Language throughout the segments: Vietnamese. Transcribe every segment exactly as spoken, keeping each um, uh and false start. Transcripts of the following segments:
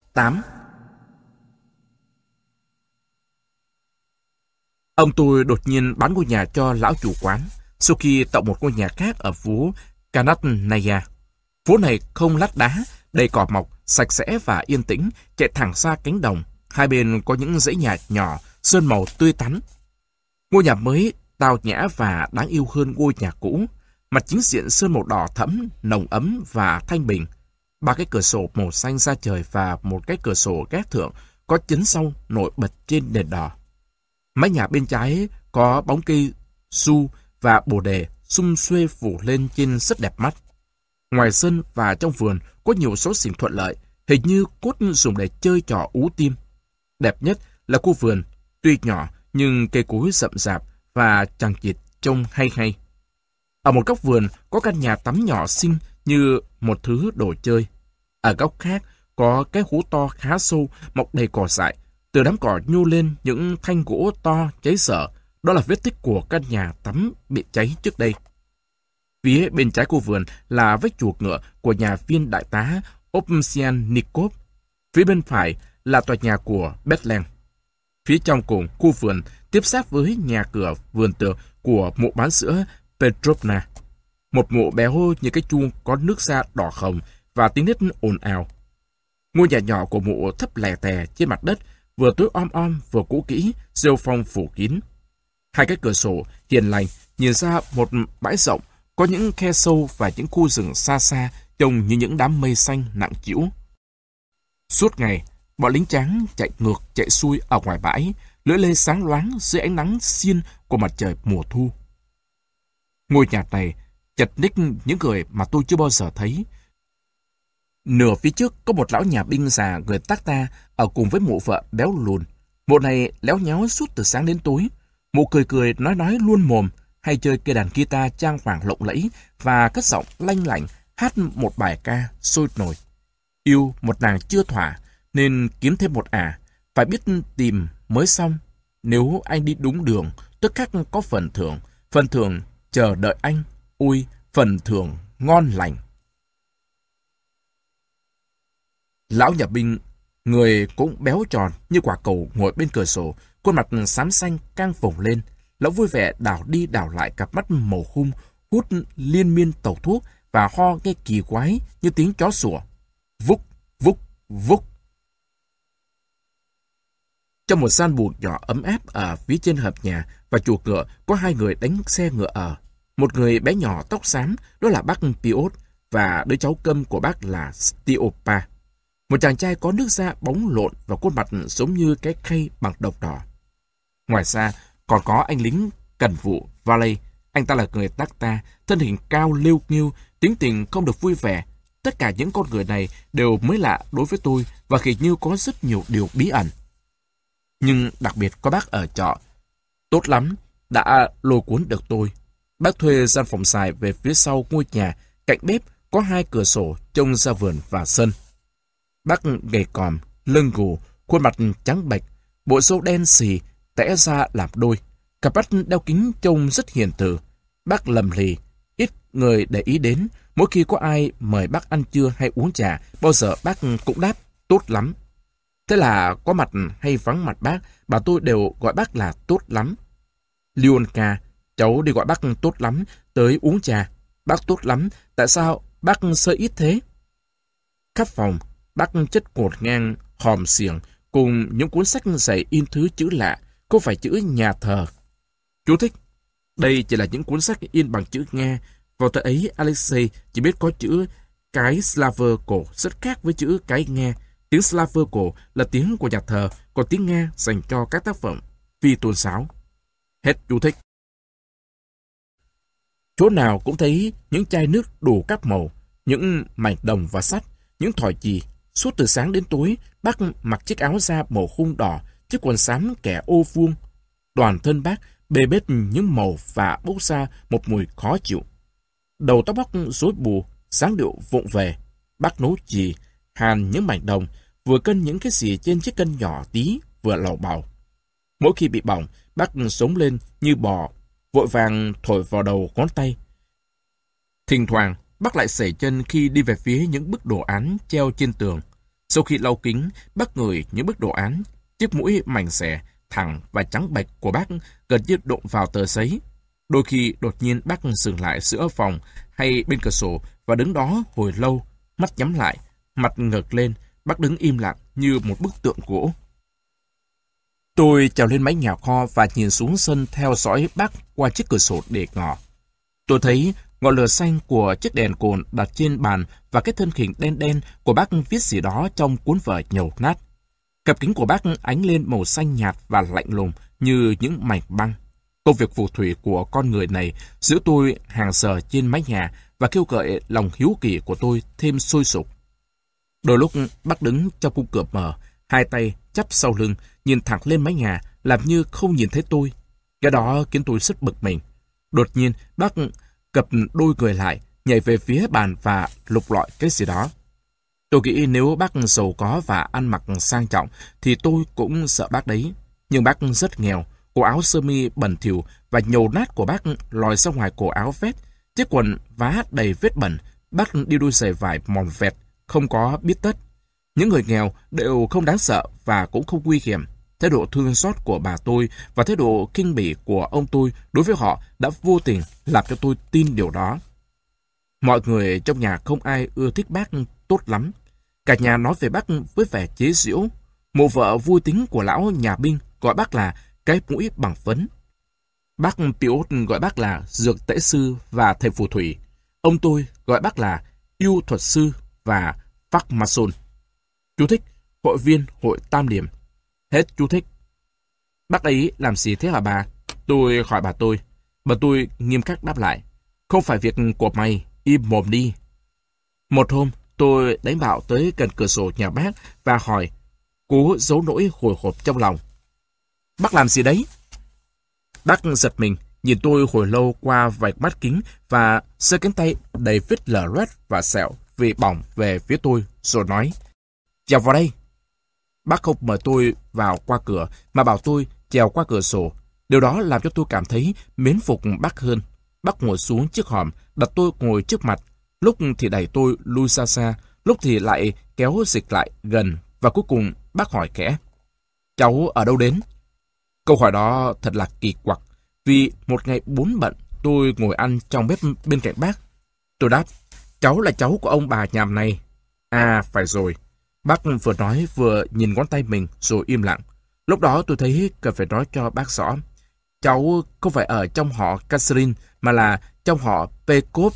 tám. Ông tôi đột nhiên bán ngôi nhà cho lão chủ quán, sau khi tạo một ngôi nhà khác ở phố Kanatnaya. Phố này không lát đá, đầy cỏ mọc, sạch sẽ và yên tĩnh, chạy thẳng ra cánh đồng. Hai bên có những dãy nhà nhỏ, sơn màu tươi tắn. Ngôi nhà mới tao nhã và đáng yêu hơn ngôi nhà cũ. Mặt chính diện sơn màu đỏ thẫm, nồng ấm và thanh bình. Ba cái cửa sổ màu xanh da trời và một cái cửa sổ gác thượng có chấn song nổi bật trên nền đỏ. Mái nhà bên trái có bóng cây su và bồ đề sum xuê phủ lên trên rất đẹp mắt. Ngoài sân và trong vườn có nhiều số xình thuận lợi, hình như cốt dùng để chơi trò ú tim. Đẹp nhất là khu vườn, tuy nhỏ nhưng cây cối rậm rạp và chằng chịt trông hay hay. Ở một góc vườn có căn nhà tắm nhỏ xinh như một thứ đồ chơi. Ở góc khác có cái hố to khá sâu mọc đầy cỏ dại. Từ đám cỏ nhô lên những thanh gỗ to cháy xở. Đó là vết tích của căn nhà tắm bị cháy trước đây. Phía bên trái khu vườn là vách chuộc ngựa của nhà viên đại tá Ovsyannikov. Phía bên phải là tòa nhà của Bethlen. Phía trong cùng khu vườn tiếp giáp với nhà cửa vườn tược của mụ bán sữa Petrovna. Một mụ béo như cái chuông có nước da đỏ hồng và tiếng nít ồn ào. Ngôi nhà nhỏ của mụ thấp lè tè trên mặt đất, vừa tối om om vừa cũ kỹ, rêu phong phủ kín. Hai cái cửa sổ hiền lành nhìn ra một bãi rộng, có những khe sâu và những khu rừng xa xa trông như những đám mây xanh nặng trĩu. Suốt ngày, bọn lính trắng chạy ngược chạy xuôi ở ngoài bãi, lưỡi lê sáng loáng dưới ánh nắng xiên của mặt trời mùa thu. Ngôi nhà này chật ních những người mà tôi chưa bao giờ thấy. Nửa phía trước có một lão nhà binh già người Takta ở cùng với mụ vợ béo lùn. Mụ này léo nhéo suốt từ sáng đến tối. Mụ cười cười nói nói luôn mồm, hay chơi cây đàn guitar trang hoàng lộng lẫy và cất giọng lanh lảnh hát một bài ca sôi nổi. Yêu một nàng chưa thỏa nên kiếm thêm một ả, phải biết tìm mới xong. Nếu anh đi đúng đường, tức khắc có phần thưởng, phần thưởng chờ đợi anh, ôi phần thưởng ngon lành. Lão nhà binh, người cũng béo tròn như quả cầu ngồi bên cửa sổ, khuôn mặt xám xanh căng phồng lên. Lão vui vẻ đảo đi đảo lại cặp mắt màu khung, hút liên miên tẩu thuốc và ho nghe kỳ quái như tiếng chó sủa. Vúc, vúc, vúc. Trong một gian buồng nhỏ ấm áp ở phía trên hầm nhà và chuồng ngựa có hai người đánh xe ngựa ở. Một người bé nhỏ tóc xám, đó là bác Piotr, và đứa cháu câm của bác là Stiopa. Một chàng trai có nước da bóng lộn và khuôn mặt giống như cái khay bằng độc đỏ. Ngoài ra, còn có anh lính cần vụ Valet. Anh ta là người Takta, thân hình cao liêu nghiêu, tính tình không được vui vẻ. Tất cả những con người này đều mới lạ đối với tôi và hình như có rất nhiều điều bí ẩn. Nhưng đặc biệt có bác ở trọ. Tốt lắm, đã lôi cuốn được tôi. Bác thuê gian phòng xài về phía sau ngôi nhà, cạnh bếp có hai cửa sổ trông ra vườn và sân. Bác gầy còm, lưng gù, khuôn mặt trắng bệch, bộ râu đen xì, tẽ ra làm đôi. Cặp mắt đeo kính trông rất hiền từ. Bác lầm lì, ít người để ý đến. Mỗi khi có ai mời bác ăn trưa hay uống trà, bao giờ bác cũng đáp, tốt lắm. Thế là có mặt hay vắng mặt bác, bà tôi đều gọi bác là tốt lắm. Lyonka, cháu đi gọi bác tốt lắm, tới uống trà. Bác tốt lắm, tại sao bác sơ ít thế? Khắp phòng, bác chất ngột ngang, hòm xiềng, cùng những cuốn sách dày in thứ chữ lạ, không phải chữ nhà thờ. Chú thích, đây chỉ là những cuốn sách in bằng chữ Nga. Vào thời ấy, Alexei chỉ biết có chữ cái Slaver cổ rất khác với chữ cái Nga. Tiếng Slaver cổ là tiếng của nhà thờ, còn tiếng Nga dành cho các tác phẩm phi tôn giáo. Hết chú thích. Chỗ nào cũng thấy những chai nước đủ các màu, những mảnh đồng và sắt, những thỏi chì. Suốt từ sáng đến tối, bác mặc chiếc áo da màu khung đỏ, chiếc quần xám kẻ ô vuông. Toàn thân bác bê bết những màu và bốc ra một mùi khó chịu. Đầu tóc bác rối bù, dáng điệu vụng về. Bác nấu chì, hàn những mảnh đồng, vừa cân những cái gì trên chiếc cân nhỏ tí, vừa lầu bầu. Mỗi khi bị bỏng, bác sống lên như bò, vội vàng thổi vào đầu ngón tay. Thỉnh thoảng, bác lại sẩy chân khi đi về phía những bức đồ án treo trên tường. Sau khi lau kính, bác ngửi những bức đồ án, chiếc mũi mảnh xẻ, thẳng và trắng bệch của bác gần như đụng vào tờ giấy. Đôi khi đột nhiên bác dừng lại giữa phòng hay bên cửa sổ và đứng đó hồi lâu, mắt nhắm lại, mặt ngẩng lên, bác đứng im lặng như một bức tượng gỗ. Tôi trèo lên mái nhà kho và nhìn xuống sân theo dõi bác qua chiếc cửa sổ để ngỏ. Tôi thấy ngọn lửa xanh của chiếc đèn cồn đặt trên bàn và cái thân hình đen đen của bác viết gì đó trong cuốn vở nhầu nát. Cặp kính của bác ánh lên màu xanh nhạt và lạnh lùng như những mảnh băng. Công việc phù thủy của con người này giữ tôi hàng giờ trên mái nhà và kêu gợi lòng hiếu kỳ của tôi thêm sôi sục. Đôi lúc bác đứng trong khung cửa mở, hai tay chắp sau lưng, nhìn thẳng lên mái nhà, làm như không nhìn thấy tôi. Cái đó khiến tôi rất bực mình. Đột nhiên, bác cập đôi người lại, nhảy về phía bàn và lục lọi cái gì đó. Tôi nghĩ nếu bác giàu có và ăn mặc sang trọng, thì tôi cũng sợ bác đấy. Nhưng bác rất nghèo, cổ áo sơ mi bẩn thỉu và nhầu nát của bác lòi ra ngoài cổ áo vét, chiếc quần vá đầy vết bẩn, bác đi đôi giày vải mòn vẹt, không có bít tất. Những người nghèo đều không đáng sợ và cũng không nguy hiểm. Thái độ thương xót của bà tôi và thái độ khinh bỉ của ông tôi đối với họ đã vô tình làm cho tôi tin điều đó. Mọi người trong nhà không ai ưa thích bác tốt lắm. Cả nhà nói về bác với vẻ chế giễu. Mụ vợ vui tính của lão nhà binh gọi bác là cái mũi bằng phấn. Bác Piot gọi bác là dược tễ sư và thầy phù thủy. Ông tôi gọi bác là yêu thuật sư và phác mason. Chú thích, hội viên hội tam điểm. Hết chú thích. Bác ấy làm gì thế hả bà? Tôi hỏi bà tôi. Bà tôi nghiêm khắc đáp lại. Không phải việc của mày, im mồm đi. Một hôm, tôi đánh bạo tới gần cửa sổ nhà bác và hỏi, cố giấu nỗi hồi hộp trong lòng. Bác làm gì đấy? Bác giật mình, nhìn tôi hồi lâu qua vạch mắt kính và giơ cánh tay đầy vết lở loét và sẹo vì bỏng về phía tôi, rồi nói, trèo vào đây. Bác không mời tôi vào qua cửa, mà bảo tôi trèo qua cửa sổ. Điều đó làm cho tôi cảm thấy mến phục bác hơn. Bác ngồi xuống chiếc hòm, đặt tôi ngồi trước mặt. Lúc thì đẩy tôi lui xa xa, lúc thì lại kéo dịch lại gần, và cuối cùng bác hỏi khẽ, cháu ở đâu đến? Câu hỏi đó thật là kỳ quặc, vì một ngày bốn bận, tôi ngồi ăn trong bếp bên cạnh bác. Tôi đáp, cháu là cháu của ông bà nhàm này. À, phải rồi. Bác vừa nói vừa nhìn ngón tay mình rồi im lặng. Lúc đó tôi thấy cần phải nói cho bác rõ. Cháu không phải ở trong họ Catherine, mà là trong họ Pekov.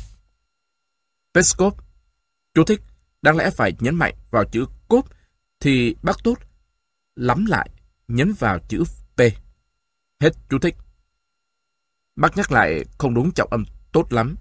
Peskov. Chú thích, đáng lẽ phải nhấn mạnh vào chữ cốp, thì bác tốt lắm lại nhấn vào chữ P. Hết chú thích. Bác nhắc lại không đúng trọng âm tốt lắm.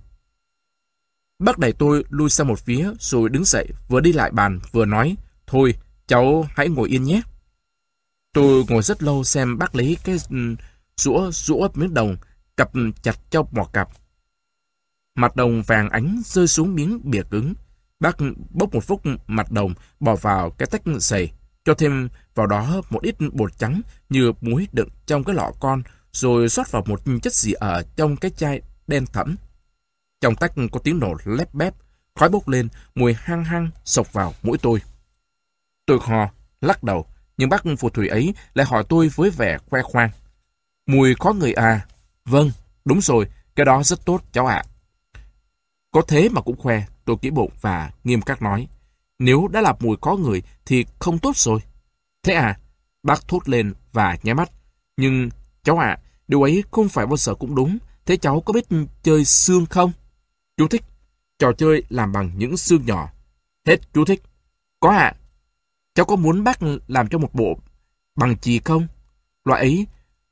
Bác đẩy tôi lui sang một phía rồi đứng dậy, vừa đi lại bàn vừa nói, thôi, cháu hãy ngồi yên nhé. Tôi ngồi rất lâu xem bác lấy cái rũa rũa miếng đồng, cặp chặt trong mỏ cặp. Mặt đồng vàng ánh rơi xuống miếng bìa cứng. Bác bốc một phút mặt đồng bỏ vào cái tách xầy, cho thêm vào đó một ít bột trắng như muối đựng trong cái lọ con, rồi xoát vào một chất gì ở trong cái chai đen thẫm. Trong tách có tiếng nổ lép bép, khói bốc lên, mùi hăng hăng xộc vào mũi tôi. Tôi hò, lắc đầu, nhưng bác phù thủy ấy lại hỏi tôi với vẻ khoe khoang. Mùi khó người à? Vâng, đúng rồi, cái đó rất tốt cháu ạ. Có thế mà cũng khoe, tôi kỹ bụng và nghiêm khắc nói. Nếu đã là mùi có người thì không tốt rồi. Thế à? Bác thốt lên và nháy mắt. Nhưng cháu ạ, điều ấy không phải bao giờ cũng đúng. Thế cháu có biết chơi xương không? Chú thích, trò chơi làm bằng những xương nhỏ. Hết chú thích. Có ạ. Cháu có muốn bác làm cho một bộ bằng chì không? Loại ấy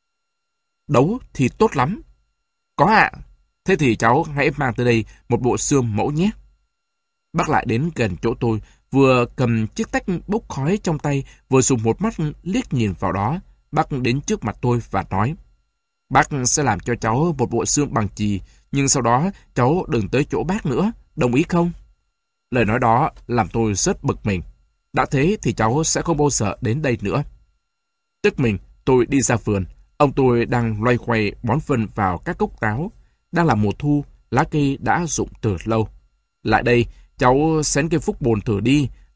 đấu thì tốt lắm. Có ạ. Thế thì cháu hãy mang tới đây một bộ xương mẫu nhé. Bác lại đến gần chỗ tôi, vừa cầm chiếc tách bốc khói trong tay, vừa dùng một mắt liếc nhìn vào đó. Bác đến trước mặt tôi và nói, bác sẽ làm cho cháu một bộ xương bằng chì, nhưng sau đó cháu đừng tới chỗ bác nữa, đồng ý không? Lời nói đó làm tôi rất bực mình. Đã thế thì cháu sẽ không bao giờ đến đây nữa. Tức mình, tôi đi ra vườn. Ông tôi đang loay hoay bón phân vào các gốc táo. Đang là mùa thu, lá cây đã rụng từ lâu. Lại đây, cháu xén cây phúc bồn thử đi.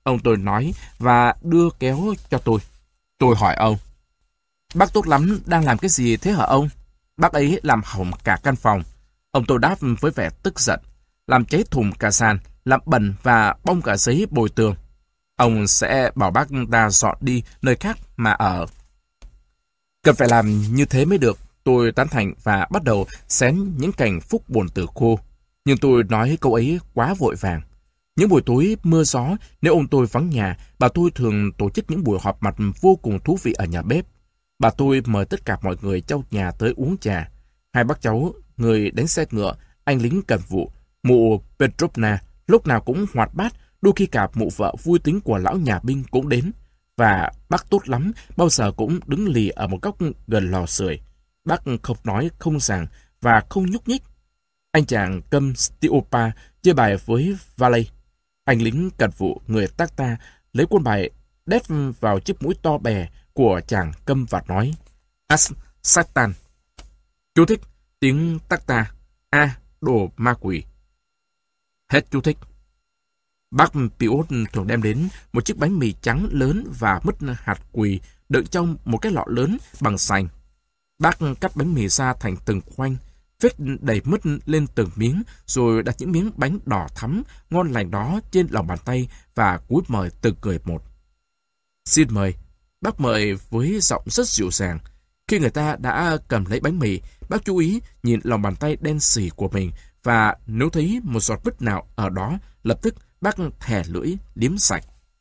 Ông tôi nói và đưa kéo cho tôi. Tôi hỏi ông, bác tốt lắm đang làm cái gì thế hả ông? Bác ấy làm hỏng cả căn phòng. Ông tôi đáp với vẻ tức giận, làm cháy thùng cả sàn, làm bẩn và bong cả giấy bồi tường. Ông sẽ bảo bác ta dọn đi nơi khác mà ở. Cần phải làm như thế mới được. Tôi tán thành và bắt đầu xén những cành phúc bồn tử khô. Nhưng tôi nói câu ấy quá vội vàng. Những buổi tối mưa gió, nếu ông tôi vắng nhà, bà tôi thường tổ chức những buổi họp mặt vô cùng thú vị ở nhà bếp. Bà tôi mời tất cả mọi người trong nhà tới uống trà. Hai bác cháu, người đánh xe ngựa, anh lính cần vụ, mụ Petrovna, lúc nào cũng hoạt bát, đôi khi cả mụ vợ vui tính của lão nhà binh cũng đến. Và bác tốt lắm, bao giờ cũng đứng lì ở một góc gần lò sưởi. Bác không nói, không rằng và không nhúc nhích. Anh chàng câm Stiopa chơi bài với Valet. Anh lính cần vụ người Tacta lấy quân bài đét vào chiếc mũi to bè của chàng câm và nói As Satan. Chú thích tiếng Tacta. A. Đồ ma quỷ. Hết chú thích. Bác Piot thường đem đến một chiếc bánh mì trắng lớn và mứt hạt quỳ đựng trong một cái lọ lớn bằng sành. Bác cắt bánh mì ra thành từng khoanh, phết đầy mứt lên từng miếng, rồi đặt những miếng bánh đỏ thắm, ngon lành đó trên lòng bàn tay và cúi mời từng người một. Xin mời. Bác mời với giọng rất dịu dàng. Khi người ta đã cầm lấy bánh mì, bác chú ý nhìn lòng bàn tay đen sì của mình và nếu thấy một giọt mứt nào ở đó, lập tức bác thè lưỡi liếm sạch.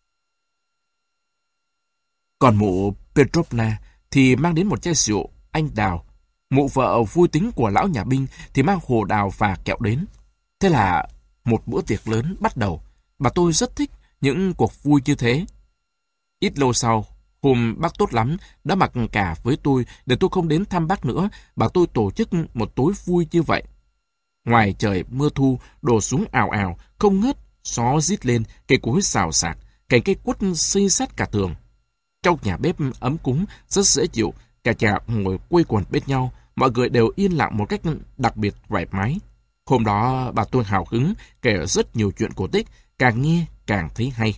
Còn mụ Petrovna thì mang đến một chai rượu anh đào. Mụ vợ vui tính của lão nhà binh thì mang hồ đào và kẹo đến. Thế là một bữa tiệc lớn bắt đầu. Bà tôi rất thích những cuộc vui như thế. Ít lâu sau, hôm bác tốt lắm đã mặc cả với tôi để tôi không đến thăm bác nữa, bà tôi tổ chức một tối vui như vậy. Ngoài trời mưa thu đổ xuống ào ào, không ngớt, gió rít lên, cây cối xào xạc, cành cây quất xây sát cả tường. Trong nhà bếp ấm cúng, rất dễ chịu, cả nhà ngồi quây quần bên nhau, mọi người đều yên lặng một cách đặc biệt thoải mái. Hôm đó bà tôi hào hứng kể rất nhiều chuyện cổ tích, càng nghe càng thấy hay.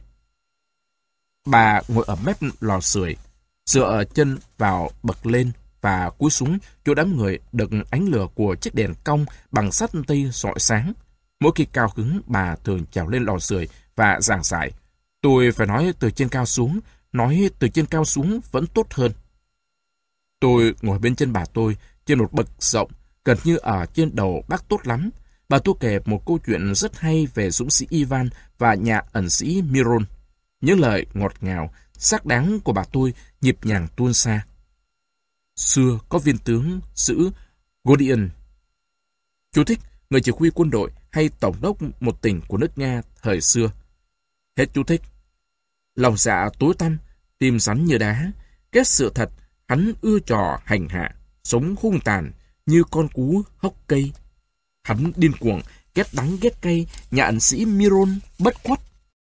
Bà ngồi ở mép lò sưởi, dựa chân vào bậc lên và cúi xuống chỗ đám người được ánh lửa của chiếc đèn cong bằng sắt tây rọi sáng. Mỗi khi cao hứng, bà thường trèo lên lò sưởi và giảng giải. Tôi phải nói từ trên cao xuống, nói từ trên cao xuống vẫn tốt hơn. Tôi ngồi bên chân bà tôi, trên một bậc rộng, gần như ở trên đầu bác tốt lắm. Bà tôi kể một câu chuyện rất hay về dũng sĩ Ivan và nhà ẩn sĩ Miron. Những lời ngọt ngào, xác đáng của bà tôi nhịp nhàng tuôn xa. Xưa có viên tướng giữ Godian. Chú thích, người chỉ huy quân đội hay tổng đốc một tỉnh của nước Nga thời xưa. Hết chú thích. Lòng dạ tối tăm, tim rắn như đá, ghét sự thật, hắn ưa trò hành hạ, sống hung tàn như con cú hốc cây. Hắn điên cuồng, ghét đắng ghét cay, nhà ẩn sĩ Miron bất khuất.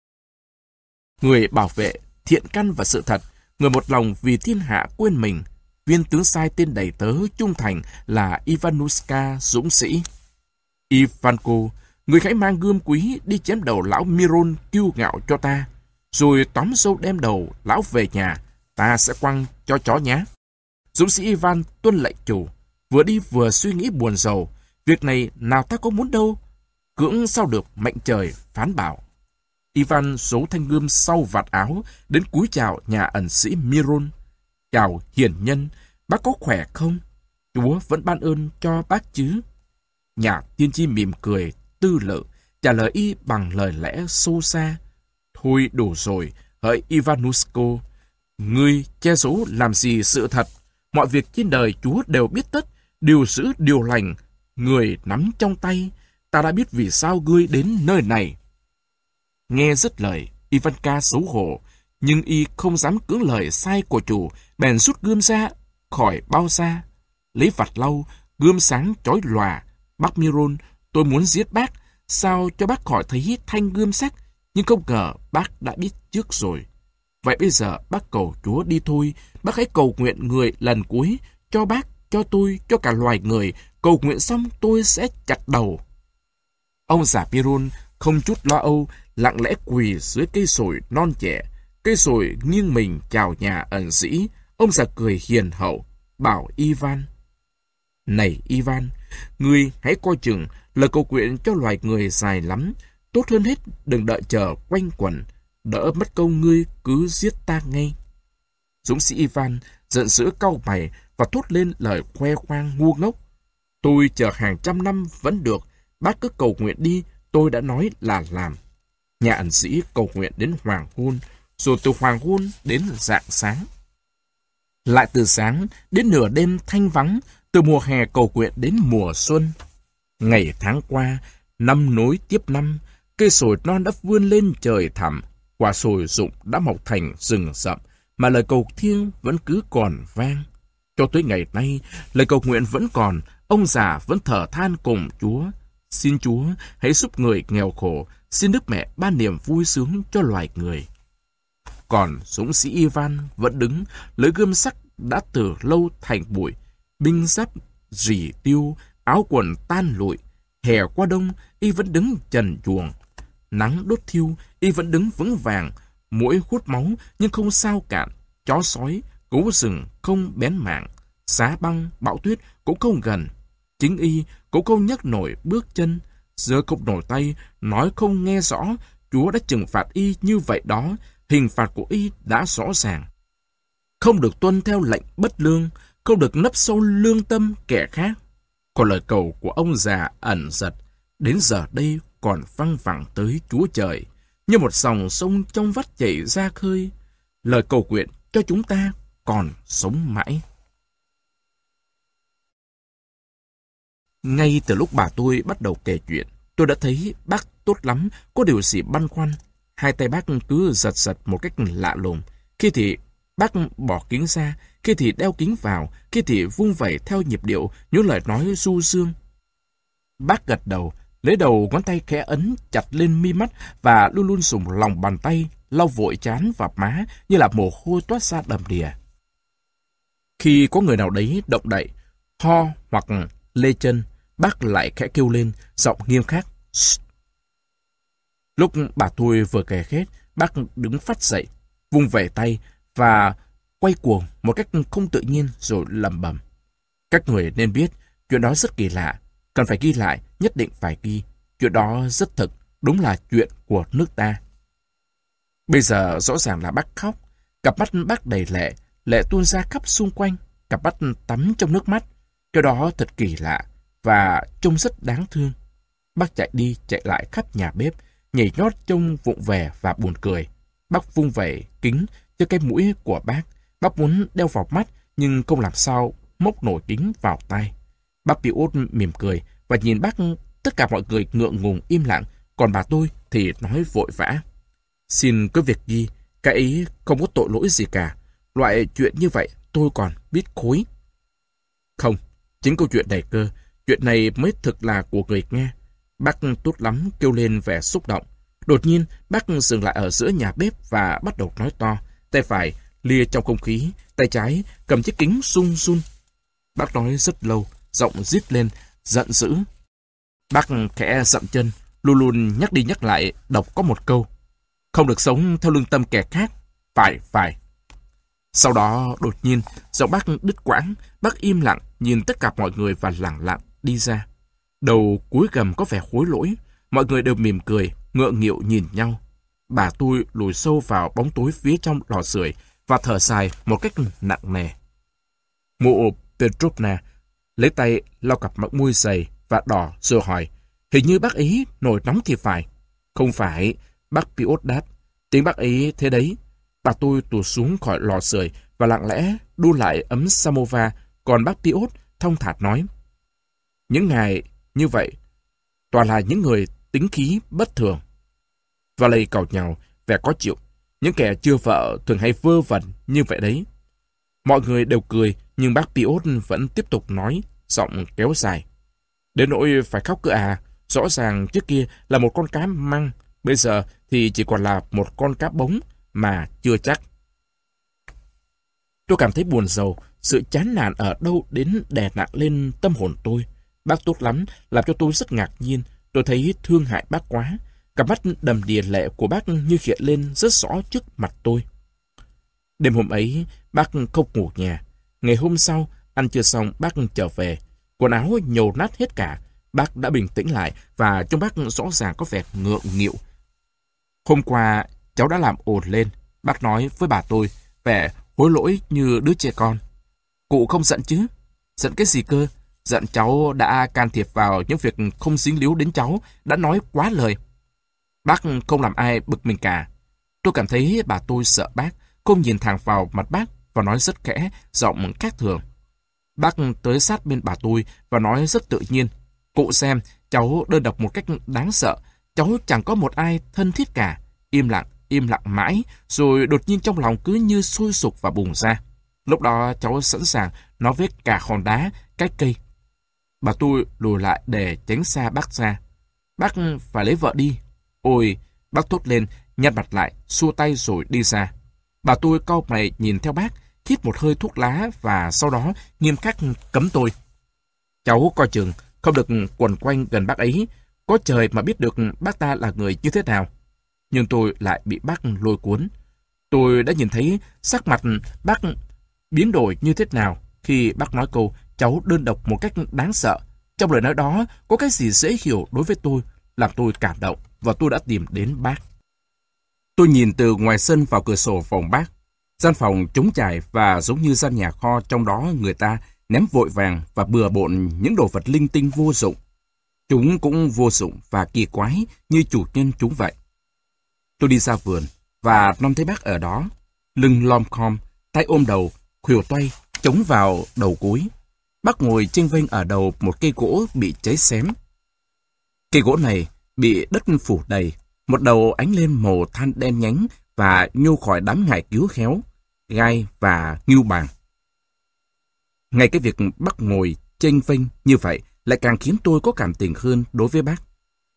Người bảo vệ thiện căn và sự thật, người một lòng vì thiên hạ quên mình, viên tướng sai tên đầy tớ trung thành là Ivanushka dũng sĩ. Ivanko, người hãy mang gươm quý đi chém đầu lão Miron kiêu ngạo cho ta, rồi tóm sâu đem đầu lão về nhà, ta sẽ quăng cho chó nhá. Dũng sĩ Ivan tuân lệnh chủ, vừa đi vừa suy nghĩ buồn rầu, việc này nào ta có muốn đâu, cưỡng sao được mệnh trời phán bảo. Ivan giấu thanh gươm sau vạt áo, đến cúi chào nhà ẩn sĩ Miron. Chào hiền nhân, bác có khỏe không? Chúa vẫn ban ơn cho bác chứ? Nhà tiên tri mỉm cười, tư lự, trả lời y bằng lời lẽ sâu xa. Thôi đủ rồi, hỡi Ivanushko, ngươi che giấu làm gì sự thật? Mọi việc trên đời Chúa đều biết tất, điều giữ điều lành, người nắm trong tay. Ta đã biết vì sao ngươi đến nơi này. Nghe dứt lời, Ivanka xấu hổ, nhưng y không dám cưỡng lời sai của chủ, bèn rút gươm ra khỏi bao da, lấy vạt lau, gươm sáng chói lòa. Bác Miron, tôi muốn giết bác, sao cho bác khỏi thấy thanh gươm sắc, nhưng không ngờ bác đã biết trước rồi. Vậy bây giờ bác cầu Chúa đi thôi, bác hãy cầu nguyện người lần cuối, cho bác, cho tôi, cho cả loài người, cầu nguyện xong tôi sẽ chặt đầu. Ông già Miron không chút lo âu, lặng lẽ quỳ dưới cây sồi non trẻ. Cây sồi nghiêng mình chào nhà ẩn sĩ. Ông già cười hiền hậu, bảo Ivan: "Này Ivan, ngươi hãy coi chừng, lời cầu nguyện cho loài người dài lắm. Tốt hơn hết đừng đợi chờ quanh quẩn, đỡ mất công ngươi cứ giết ta ngay." Dũng sĩ Ivan giận dữ cau mày và thốt lên lời khoe khoang ngu ngốc: "Tôi chờ hàng trăm năm vẫn được, bác cứ cầu nguyện đi, tôi đã nói là làm." Nhà ẩn sĩ cầu nguyện đến hoàng hôn, rồi từ hoàng hôn đến rạng sáng. Lại từ sáng đến nửa đêm thanh vắng, từ mùa hè cầu nguyện đến mùa xuân. Ngày tháng qua, năm nối tiếp năm, cây sồi non đã vươn lên trời thẳm, quả sồi rụng đã mọc thành rừng rậm, mà lời cầu thiêng vẫn cứ còn vang. Cho tới ngày nay, lời cầu nguyện vẫn còn, ông già vẫn thở than cùng Chúa: "Xin Chúa hãy giúp người nghèo khổ, xin Đức Mẹ ban niềm vui sướng cho loài người." Còn dũng sĩ Ivan vẫn đứng, lưỡi gươm sắc đã từ lâu thành bụi, binh giáp rỉ tiêu, áo quần tan lụi. Hè qua đông, y vẫn đứng trần truồng. Nắng đốt thiêu, y vẫn đứng vững vàng. Muỗi hút máu nhưng không sao cạn, chó sói, gấu rừng không bén mảng, xá băng, bão tuyết cũng không gần. Chính y cũng không nhấc nổi bước chân, giơ không nổi tay, nói không nghe rõ. Chúa đã trừng phạt y như vậy đó, hình phạt của y đã rõ ràng. Không được tuân theo lệnh bất lương, không được nấp sâu lương tâm kẻ khác. Còn lời cầu của ông già ẩn giật, đến giờ đây còn văng vẳng tới Chúa Trời, như một dòng sông trong vắt chảy ra khơi. Lời cầu nguyện cho chúng ta còn sống mãi. Ngay từ lúc bà tôi bắt đầu kể chuyện, tôi đã thấy bác tốt lắm, có điều gì băn khoăn. Hai tay bác cứ giật giật một cách lạ lùng. Khi thì bác bỏ kính ra, khi thì đeo kính vào, khi thì vung vẩy theo nhịp điệu những lời nói du dương. Bác gật đầu, lấy đầu ngón tay khẽ ấn chặt lên mi mắt và luôn luôn dùng lòng bàn tay lau vội trán và má như là mồ hôi toát ra đầm đìa. Khi có người nào đấy động đậy, ho hoặc lê chân, bác lại khẽ kêu lên, giọng nghiêm khắc: "Shh." Lúc bà tôi vừa kể hết, bác đứng phắt dậy, vung về tay và quay cuồng một cách không tự nhiên rồi lẩm bẩm: "Các người nên biết, chuyện đó rất kỳ lạ, cần phải ghi lại, nhất định phải ghi. Chuyện đó rất thực, đúng là chuyện của nước ta." Bây giờ rõ ràng là bác khóc, cặp mắt bác đầy lệ, lệ tuôn ra khắp xung quanh, cặp mắt tắm trong nước mắt. Cái đó thật kỳ lạ và trông rất đáng thương. Bác chạy đi chạy lại khắp nhà bếp, nhảy nhót trông vụng về và buồn cười. Bác vung về kính cho cái mũi của bác. Bác muốn đeo vào mắt nhưng không làm sao móc nổi kính vào tay. Bác Piốt mỉm cười và nhìn bác. Tất cả mọi người ngượng ngùng im lặng, còn bà tôi thì nói vội vã: "Xin cứ việc ghi, cái ấy không có tội lỗi gì cả. Loại chuyện như vậy tôi còn biết khối." "Không, chính câu chuyện này cơ, chuyện này mới thực là của người nghe." Bác tốt lắm kêu lên vẻ xúc động. Đột nhiên, bác dừng lại ở giữa nhà bếp và bắt đầu nói to. Tay phải lia trong không khí, tay trái cầm chiếc kính run run. Bác nói rất lâu, giọng rít lên, giận dữ. Bác khẽ dậm chân, luôn luôn nhắc đi nhắc lại, đọc có một câu: "Không được sống theo lương tâm kẻ khác, phải, phải." Sau đó, đột nhiên, giọng bác đứt quãng, bác im lặng, nhìn tất cả mọi người và lẳng lặng đi ra. Đầu cúi gằm có vẻ hối lỗi, mọi người đều mỉm cười, ngượng nghịu nhìn nhau. Bà tôi lùi sâu vào bóng tối phía trong lò sưởi và thở dài một cách nặng nề. Mụ Petrovna lấy tay lau cặp mặt môi dày và đỏ rồi hỏi: "Hình như bác ấy nổi nóng thì phải." "Không phải," bác Piốt đáp. "Tiếng bác ấy thế đấy." Bà tôi tụt xuống khỏi lò sưởi và lặng lẽ đu lại ấm samovar, còn bác Piốt thong thả nói: "Những ngày như vậy toàn là những người tính khí bất thường." Và lây càu nhàu, vẻ khó chịu. "Những kẻ chưa vợ thường hay vơ vẩn như vậy đấy." Mọi người đều cười, nhưng bác Piốt vẫn tiếp tục nói, giọng kéo dài: "Đến nỗi phải khóc cơ à? Rõ ràng trước kia là một con cá măng, bây giờ thì chỉ còn là một con cá bống mà chưa chắc." Tôi cảm thấy buồn rầu, sự chán nản ở đâu đến đè nặng lên tâm hồn tôi. Bác tốt lắm, làm cho tôi rất ngạc nhiên. Tôi thấy thương hại bác quá. Cặp mắt đầm đìa lệ của bác như hiện lên rất rõ trước mặt tôi. Đêm hôm ấy, bác không ngủ nhà. Ngày hôm sau, ăn trưa xong bác trở về. Quần áo nhầu nát hết cả. Bác đã bình tĩnh lại và trông bác rõ ràng có vẻ ngượng nghịu. Hôm qua, cháu đã làm ồn lên. Bác nói với bà tôi, vẻ hối lỗi như đứa trẻ con. Cụ không giận chứ? Giận cái gì cơ? Giận cháu đã can thiệp vào những việc không dính líu đến cháu, đã nói quá lời. Bác không làm ai bực mình cả. Tôi cảm thấy bà tôi sợ bác, không nhìn thẳng vào mặt bác và nói rất khẽ, giọng khác thường. Bác tới sát bên bà tôi và nói rất tự nhiên. Cụ xem, cháu đơn độc một cách đáng sợ. Cháu chẳng có một ai thân thiết cả. Im lặng, im lặng mãi, rồi đột nhiên trong lòng cứ như sôi sục và bùng ra. Lúc đó cháu sẵn sàng nói với cả hòn đá, cái cây. Bà tôi lùi lại để tránh xa bác ra. Bác phải lấy vợ đi. Ôi, bác thốt lên, nhăn mặt lại, xua tay rồi đi ra. Bà tôi cau mày nhìn theo bác, hít một hơi thuốc lá và sau đó nghiêm khắc cấm tôi. Cháu coi chừng, không được quần quanh gần bác ấy. Có trời mà biết được bác ta là người như thế nào. Nhưng tôi lại bị bác lôi cuốn. Tôi đã nhìn thấy sắc mặt bác biến đổi như thế nào khi bác nói câu cháu đơn độc một cách đáng sợ. Trong lời nói đó có cái gì dễ hiểu đối với tôi, làm tôi cảm động và tôi đã tìm đến bác. Tôi nhìn từ ngoài sân vào cửa sổ phòng bác. Gian phòng trống trải và giống như gian nhà kho, trong đó người ta ném vội vàng và bừa bộn những đồ vật linh tinh vô dụng. Chúng cũng vô dụng và kỳ quái như chủ nhân chúng vậy. Tôi đi ra vườn và non thấy bác ở đó, lưng lom khom, tay ôm đầu, khuỷu tay chống vào đầu gối. Bác ngồi chênh vênh ở đầu một cây gỗ bị cháy xém. Cây gỗ này bị đất phủ đầy, một đầu ánh lên màu than đen nhánh và nhô khỏi đám ngải cứu khéo, gai và ngưu bàng. Ngay cái việc bác ngồi chênh vênh như vậy lại càng khiến tôi có cảm tình hơn đối với bác.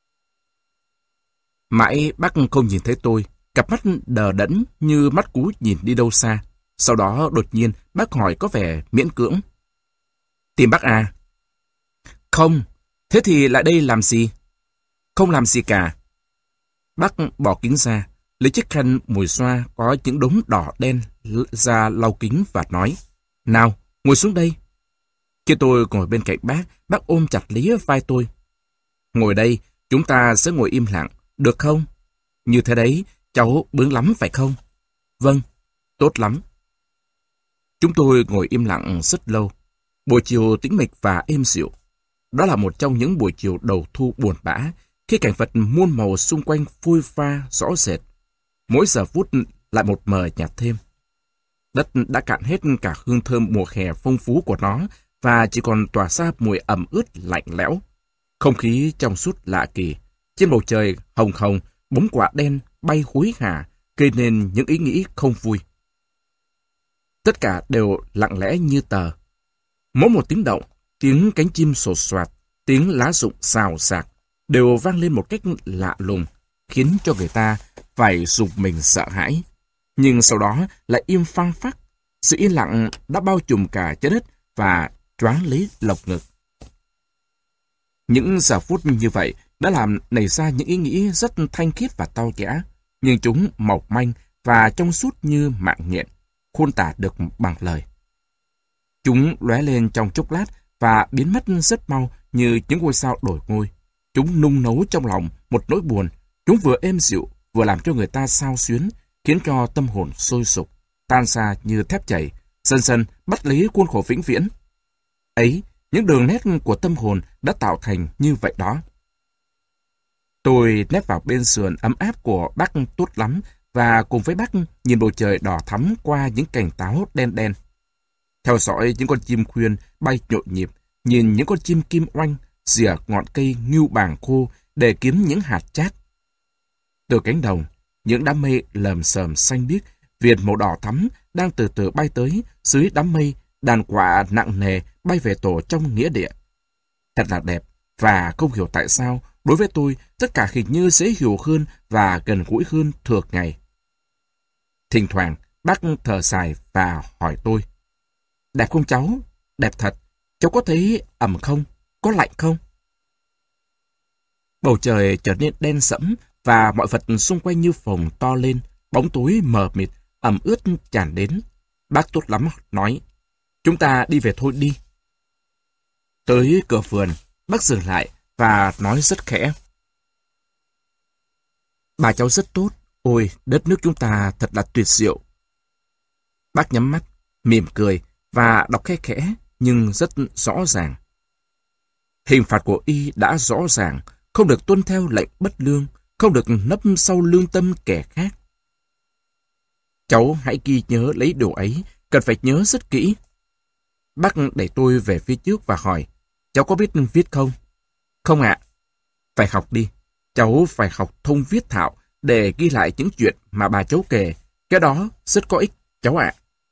Mãi bác không nhìn thấy tôi, cặp mắt đờ đẫn như mắt cú nhìn đi đâu xa. Sau đó đột nhiên bác hỏi có vẻ miễn cưỡng. Tìm bác à? Không, thế thì lại đây làm gì? Không làm gì cả. Bác bỏ kính ra, lấy chiếc khăn mùi xoa có những đốm đỏ đen ra lau kính và nói, nào, ngồi xuống đây. Khi tôi ngồi bên cạnh bác, bác ôm chặt lấy vai tôi. Ngồi đây, chúng ta sẽ ngồi im lặng, được không? Như thế đấy, cháu bướng lắm phải không? Vâng, tốt lắm. Chúng tôi ngồi im lặng rất lâu. Buổi chiều tĩnh mịch và êm dịu. Đó là một trong những buổi chiều đầu thu buồn bã, khi cảnh vật muôn màu xung quanh phôi pha rõ rệt. Mỗi giờ phút lại một mờ nhạt thêm. Đất đã cạn hết cả hương thơm mùa hè phong phú của nó và chỉ còn tỏa ra mùi ẩm ướt lạnh lẽo. Không khí trong suốt lạ kỳ. Trên bầu trời hồng hồng, bóng quả đen bay hối hả, gây nên những ý nghĩ không vui. Tất cả đều lặng lẽ như tờ. Mỗi một tiếng động, tiếng cánh chim sột soạt, tiếng lá rụng xào xạc, đều vang lên một cách lạ lùng, khiến cho người ta phải rùng mình sợ hãi. Nhưng sau đó lại im phăng phắc. Sự yên lặng đã bao trùm cả trái đất và choáng lấy lồng ngực. Những giờ phút như vậy đã làm nảy ra những ý nghĩ rất thanh khiết và tao nhã, nhưng chúng mỏng manh và trong suốt như mạng nhện, khôn tả được bằng lời. Chúng lóe lên trong chốc lát và biến mất rất mau như những ngôi sao đổi ngôi. Chúng nung nấu trong lòng một nỗi buồn. Chúng vừa êm dịu, vừa làm cho người ta xao xuyến, khiến cho tâm hồn sôi sục, tan ra như thép chảy, dần dần bắt lấy khuôn khổ vĩnh viễn. Ấy, những đường nét của tâm hồn đã tạo thành như vậy đó. Tôi nép vào bên sườn ấm áp của bác tốt lắm và cùng với bác nhìn bầu trời đỏ thắm qua những cành táo đen đen. Theo dõi những con chim khuyên bay nhộn nhịp, nhìn những con chim kim oanh rỉa ngọn cây ngưu bàng khô để kiếm những hạt chát. Từ cánh đồng, những đám mây lờm xờm xanh biếc, viền màu đỏ thắm đang từ từ bay tới. Dưới đám mây, đàn quạ nặng nề bay về tổ trong nghĩa địa. Thật là đẹp, và không hiểu tại sao, đối với tôi, tất cả hình như dễ hiểu hơn và gần gũi hơn thường ngày. Thỉnh thoảng, bác thở dài và hỏi tôi, đẹp không cháu? Đẹp thật. Cháu có thấy ẩm không? Có lạnh không? Bầu trời trở nên đen sẫm và mọi vật xung quanh như phồng to lên, bóng tối mờ mịt, ẩm ướt tràn đến. Bác tốt lắm nói, chúng ta đi về thôi đi. Tới cửa vườn, bác dừng lại và nói rất khẽ. Bà cháu rất tốt, ôi, đất nước chúng ta thật là tuyệt diệu. Bác nhắm mắt, mỉm cười và đọc khẽ khẽ, nhưng rất rõ ràng. Hình phạt của y đã rõ ràng, không được tuân theo lệnh bất lương, không được nấp sau lương tâm kẻ khác. Cháu hãy ghi nhớ lấy điều ấy, cần phải nhớ rất kỹ. Bác đẩy tôi về phía trước và hỏi, cháu có biết viết không? Không ạ. Phải học đi, cháu phải học thông viết thạo để ghi lại những chuyện mà bà cháu kể. Cái đó rất có ích, cháu ạ.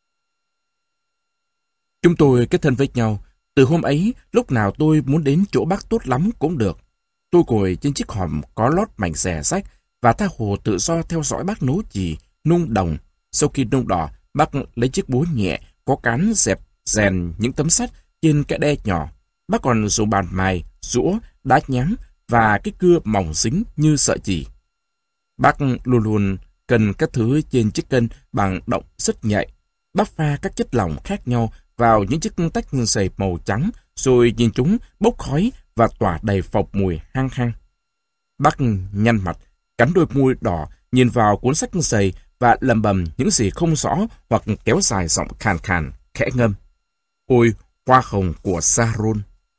Chúng tôi kết thân với nhau. Từ hôm ấy, lúc nào tôi muốn đến chỗ bác tốt lắm cũng được. Tôi ngồi trên chiếc hòm có lót mảnh rẻ sách và tha hồ tự do theo dõi bác nấu chì, nung đồng. Sau khi nung đỏ, bác lấy chiếc búa nhẹ, có cán dẹp rèn những tấm sắt trên cái đe nhỏ. Bác còn dùng bàn mài, rũa, đá nhám và cái cưa mỏng dính như sợi chỉ. Bác luôn luôn cân các thứ trên chiếc cân bằng động rất nhạy. Bác pha các chất lỏng khác nhau vào những chiếc tách giày màu trắng, rồi nhìn chúng bốc khói và tỏa đầy phộc mùi hăng hăng. Bác nhăn mặt, cắn đôi môi đỏ, nhìn vào cuốn sách giày và lầm bầm những gì không rõ hoặc kéo dài giọng khàn khàn, khẽ ngâm. Ôi, hoa hồng của Saron.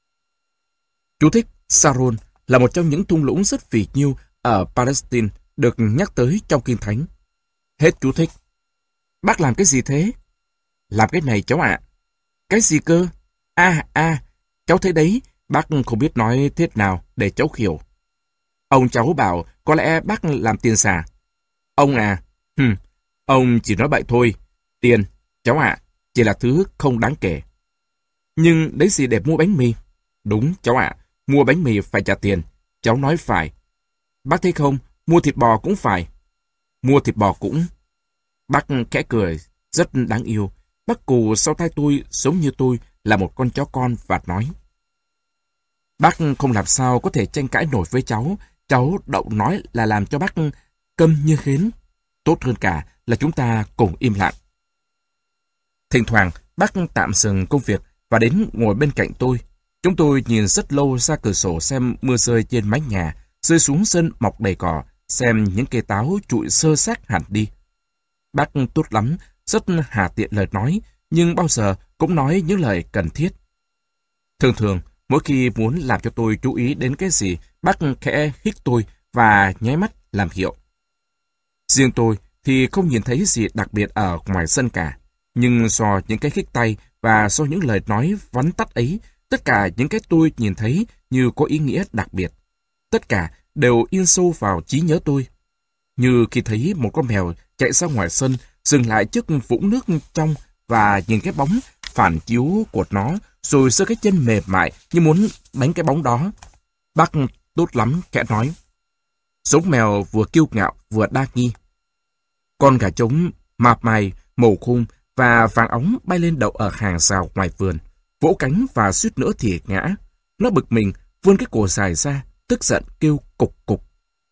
Chú thích, Saron là một trong những thung lũng rất phì nhiêu ở Palestine được nhắc tới trong Kinh Thánh. Hết chú thích. Bác làm cái gì thế? Làm cái này cháu ạ. Cái gì cơ? À, à, cháu thấy đấy, bác không biết nói thế nào để cháu hiểu. Ông cháu bảo có lẽ bác làm tiền xả. Ông à, hừm, ông chỉ nói bậy thôi. Tiền, cháu ạ, chỉ là thứ không đáng kể. Nhưng đấy gì để mua bánh mì? Đúng, cháu ạ, mua bánh mì phải trả tiền. Cháu nói phải. Bác thấy không, mua thịt bò cũng phải. Mua thịt bò cũng. Bác khẽ cười, rất đáng yêu. Bác cù sau tay tôi giống như tôi là một con chó con và nói. Bác không làm sao có thể tranh cãi nổi với cháu. Cháu đậu nói là làm cho bác câm như hến. Tốt hơn cả là chúng ta cùng im lặng. Thỉnh thoảng, bác tạm dừng công việc và đến ngồi bên cạnh tôi. Chúng tôi nhìn rất lâu ra cửa sổ xem mưa rơi trên mái nhà, rơi xuống sân mọc đầy cỏ, xem những cây táo trụi sơ xác hẳn đi. Bác tốt lắm, rất hà tiện lời nói, nhưng bao giờ cũng nói những lời cần thiết. Thường thường, mỗi khi muốn làm cho tôi chú ý đến cái gì, bác khẽ hít tôi và nháy mắt làm hiệu. Riêng tôi thì không nhìn thấy gì đặc biệt ở ngoài sân cả. Nhưng do những cái khích tay và do những lời nói vắn tắt ấy, tất cả những cái tôi nhìn thấy như có ý nghĩa đặc biệt. Tất cả đều in sâu vào trí nhớ tôi. Như khi thấy một con mèo chạy ra ngoài sân, dừng lại trước vũng nước trong và nhìn cái bóng phản chiếu của nó, rồi giơ cái chân mềm mại như muốn đánh cái bóng đó. Bác tốt lắm, khẽ nói. Giống mèo vừa kiêu ngạo vừa đa nghi. Con gà trống mạp mày, màu khung và vàng óng bay lên đậu ở hàng rào ngoài vườn, vỗ cánh và suýt nữa thì ngã. Nó bực mình, vươn cái cổ dài ra, tức giận kêu cục cục.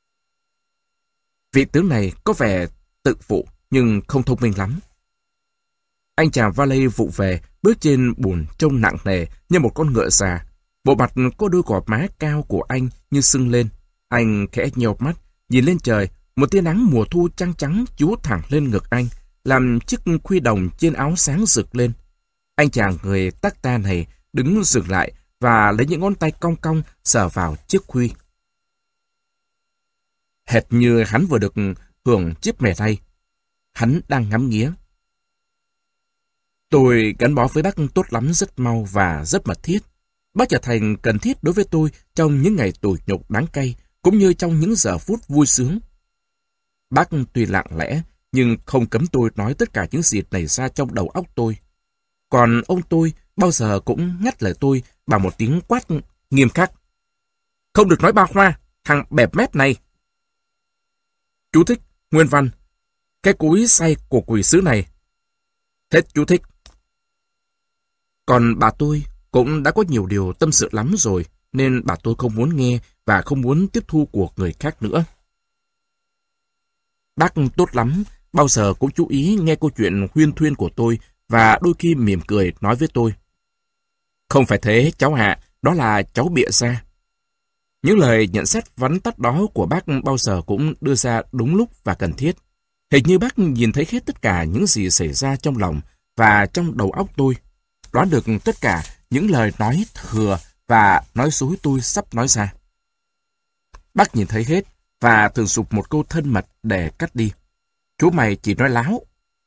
Vị tướng này có vẻ tự phụ nhưng không thông minh lắm. Anh chàng valet vụ về, bước trên bùn trông nặng nề như một con ngựa già. Bộ mặt có đôi gò má cao của anh như sưng lên. Anh khẽ nheo mắt, nhìn lên trời, một tia nắng mùa thu trắng trắng chúa thẳng lên ngực anh, làm chiếc khuy đồng trên áo sáng rực lên. Anh chàng người tắc ta này đứng dừng lại và lấy những ngón tay cong cong sờ vào chiếc khuy. Hệt như hắn vừa được hưởng chiếc mè tay. Hắn đang ngắm nghía. Tôi gắn bó với bác tốt lắm rất mau và rất mật thiết. Bác trở thành cần thiết đối với tôi trong những ngày tủi nhục đắng cay, cũng như trong những giờ phút vui sướng. Bác tuy lặng lẽ, nhưng không cấm tôi nói tất cả những gì nảy ra trong đầu óc tôi. Còn ông tôi bao giờ cũng ngắt lời tôi bằng một tiếng quát nghiêm khắc. Không được nói ba hoa, thằng bẹp mép này. Chú thích, nguyên văn. Cái cúi say của quỷ sứ này. Hết chú thích. Còn bà tôi cũng đã có nhiều điều tâm sự lắm rồi, nên bà tôi không muốn nghe và không muốn tiếp thu của người khác nữa. Bác tốt lắm, bao giờ cũng chú ý nghe câu chuyện huyên thuyên của tôi và đôi khi mỉm cười nói với tôi. Không phải thế, cháu ạ, đó là cháu bịa ra. Những lời nhận xét vắn tắt đó của bác bao giờ cũng đưa ra đúng lúc và cần thiết. Hình như bác nhìn thấy hết tất cả những gì xảy ra trong lòng và trong đầu óc tôi, đoán được tất cả những lời nói thừa và nói dối tôi sắp nói ra. Bác nhìn thấy hết và thường dục một câu thân mật để cắt đi. Chú mày chỉ nói láo.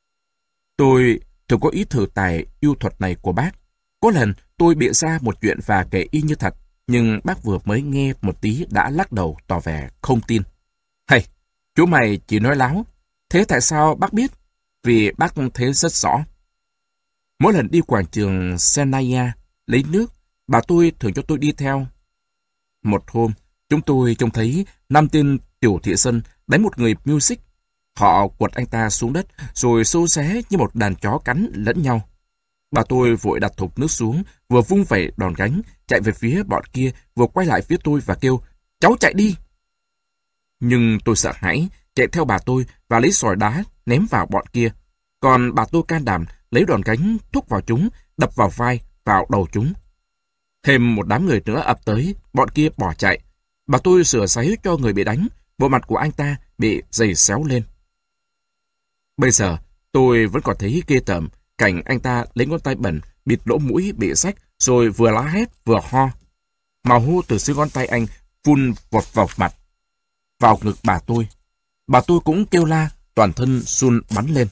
Tôi thường có ý thử tài yêu thuật này của bác. Có lần tôi bịa ra một chuyện và kể y như thật, nhưng bác vừa mới nghe một tí đã lắc đầu tỏ vẻ không tin. Hay, chú mày chỉ nói láo. Thế tại sao bác biết? Vì bác thấy rất rõ. Mỗi lần đi quảng trường Senaya lấy nước, bà tôi thường cho tôi đi theo. Một hôm, chúng tôi trông thấy năm tên tiểu thị dân đánh một người music. Họ quật anh ta xuống đất rồi xô xé như một đàn chó cắn lẫn nhau. Bà tôi vội đặt thùng nước xuống, vừa vung vẩy đòn gánh, chạy về phía bọn kia, vừa quay lại phía tôi và kêu, cháu chạy đi. Nhưng tôi sợ hãi, chạy theo bà tôi và lấy sỏi đá ném vào bọn kia. Còn bà tôi can đảm lấy đòn gánh thúc vào chúng, đập vào vai, vào đầu chúng. Thêm một đám người nữa ập tới, bọn kia bỏ chạy. Bà tôi sửa sáy cho người bị đánh, bộ mặt của anh ta bị giày xéo lên. Bây giờ, tôi vẫn còn thấy ghê tởm cảnh anh ta lấy ngón tay bẩn, bịt lỗ mũi bị rách, rồi vừa lá hét vừa ho. Màu hô từ dưới ngón tay anh phun vọt vào mặt, vào ngực bà tôi. Bà tôi cũng kêu la, toàn thân run bắn lên.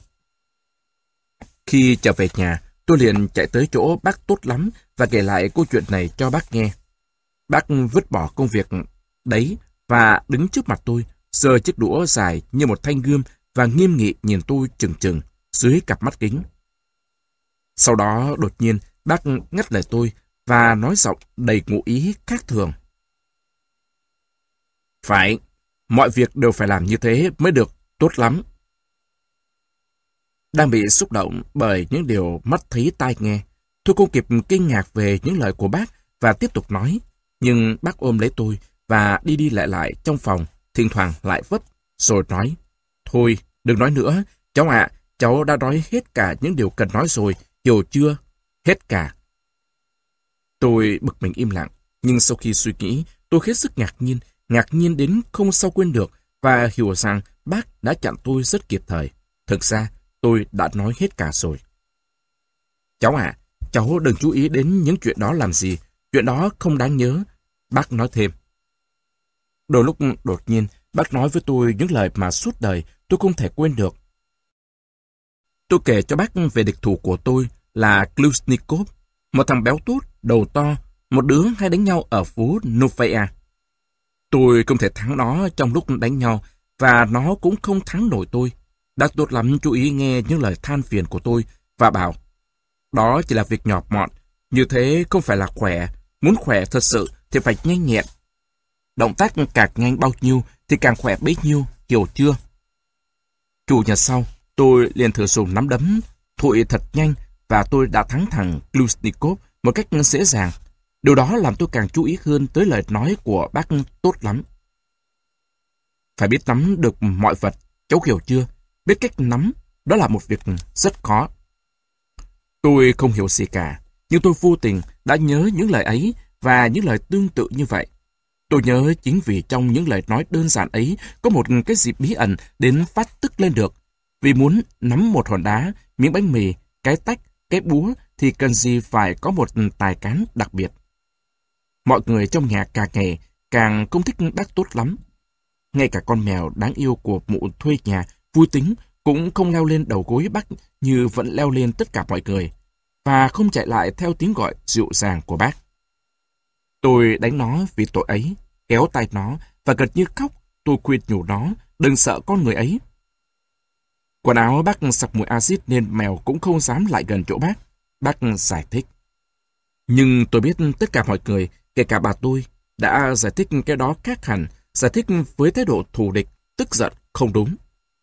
Khi trở về nhà, tôi liền chạy tới chỗ bác tốt lắm và kể lại câu chuyện này cho bác nghe. Bác vứt bỏ công việc đấy và đứng trước mặt tôi, giơ chiếc đũa dài như một thanh gươm và nghiêm nghị nhìn tôi chừng chừng dưới cặp mắt kính. Sau đó đột nhiên bác ngắt lời tôi và nói giọng đầy ngụ ý khác thường. Phải, mọi việc đều phải làm như thế mới được, tốt lắm. Đang bị xúc động bởi những điều mắt thấy tai nghe, tôi không kịp kinh ngạc về những lời của bác và tiếp tục nói. Nhưng bác ôm lấy tôi và đi đi lại lại trong phòng, thỉnh thoảng lại vấp, rồi nói, thôi, đừng nói nữa, cháu ạ, cháu đã nói hết cả những điều cần nói rồi, hiểu chưa? Hết cả. Tôi bực mình im lặng, nhưng sau khi suy nghĩ, tôi hết sức ngạc nhiên, ngạc nhiên đến không sao quên được và hiểu rằng bác đã chặn tôi rất kịp thời. Thực ra, tôi đã nói hết cả rồi. Cháu ạ, cháu đừng chú ý đến những chuyện đó làm gì, chuyện đó không đáng nhớ. Bác nói thêm. Đôi lúc đột nhiên, bác nói với tôi những lời mà suốt đời tôi không thể quên được. Tôi kể cho bác về địch thủ của tôi là Klusnikov, một thằng béo tốt, đầu to, một đứa hay đánh nhau ở phố Novaya. Tôi không thể thắng nó trong lúc đánh nhau, và nó cũng không thắng nổi tôi. Bác tốt lắm chú ý nghe những lời than phiền của tôi và bảo, đó chỉ là việc nhỏ mọn, như thế không phải là khỏe, muốn khỏe thật sự thì phải nhanh nhẹn. Động tác càng nhanh bao nhiêu thì càng khỏe bấy nhiêu, hiểu chưa? Chủ nhật sau, tôi liền thử dùng nắm đấm, thụi thật nhanh và tôi đã thắng thằng Klusnikov một cách dễ dàng. Điều đó làm tôi càng chú ý hơn tới lời nói của bác tốt lắm. Phải biết nắm được mọi vật, cháu hiểu chưa? Biết cách nắm, đó là một việc rất khó. Tôi không hiểu gì cả, nhưng tôi vô tình đã nhớ những lời ấy và những lời tương tự như vậy. Tôi nhớ chính vì trong những lời nói đơn giản ấy có một cái gì bí ẩn đến phát tức lên được. Vì muốn nắm một hòn đá, miếng bánh mì, cái tách, cái búa thì cần gì phải có một tài cán đặc biệt. Mọi người trong nhà càng ngày càng không thích bác tốt lắm. Ngay cả con mèo đáng yêu của mụ thuê nhà vui tính cũng không leo lên đầu gối bác như vẫn leo lên tất cả mọi người, và không chạy lại theo tiếng gọi dịu dàng của bác. Tôi đánh nó vì tội ấy, kéo tay nó và gần như khóc. Tôi khuyên nhủ nó đừng sợ con người ấy. Quần áo bác sặc mùi axit nên mèo cũng không dám lại gần chỗ bác. Bác giải thích. Nhưng tôi biết tất cả mọi người, kể cả bà tôi, đã giải thích cái đó khác hẳn, giải thích với thái độ thù địch, tức giận, không đúng.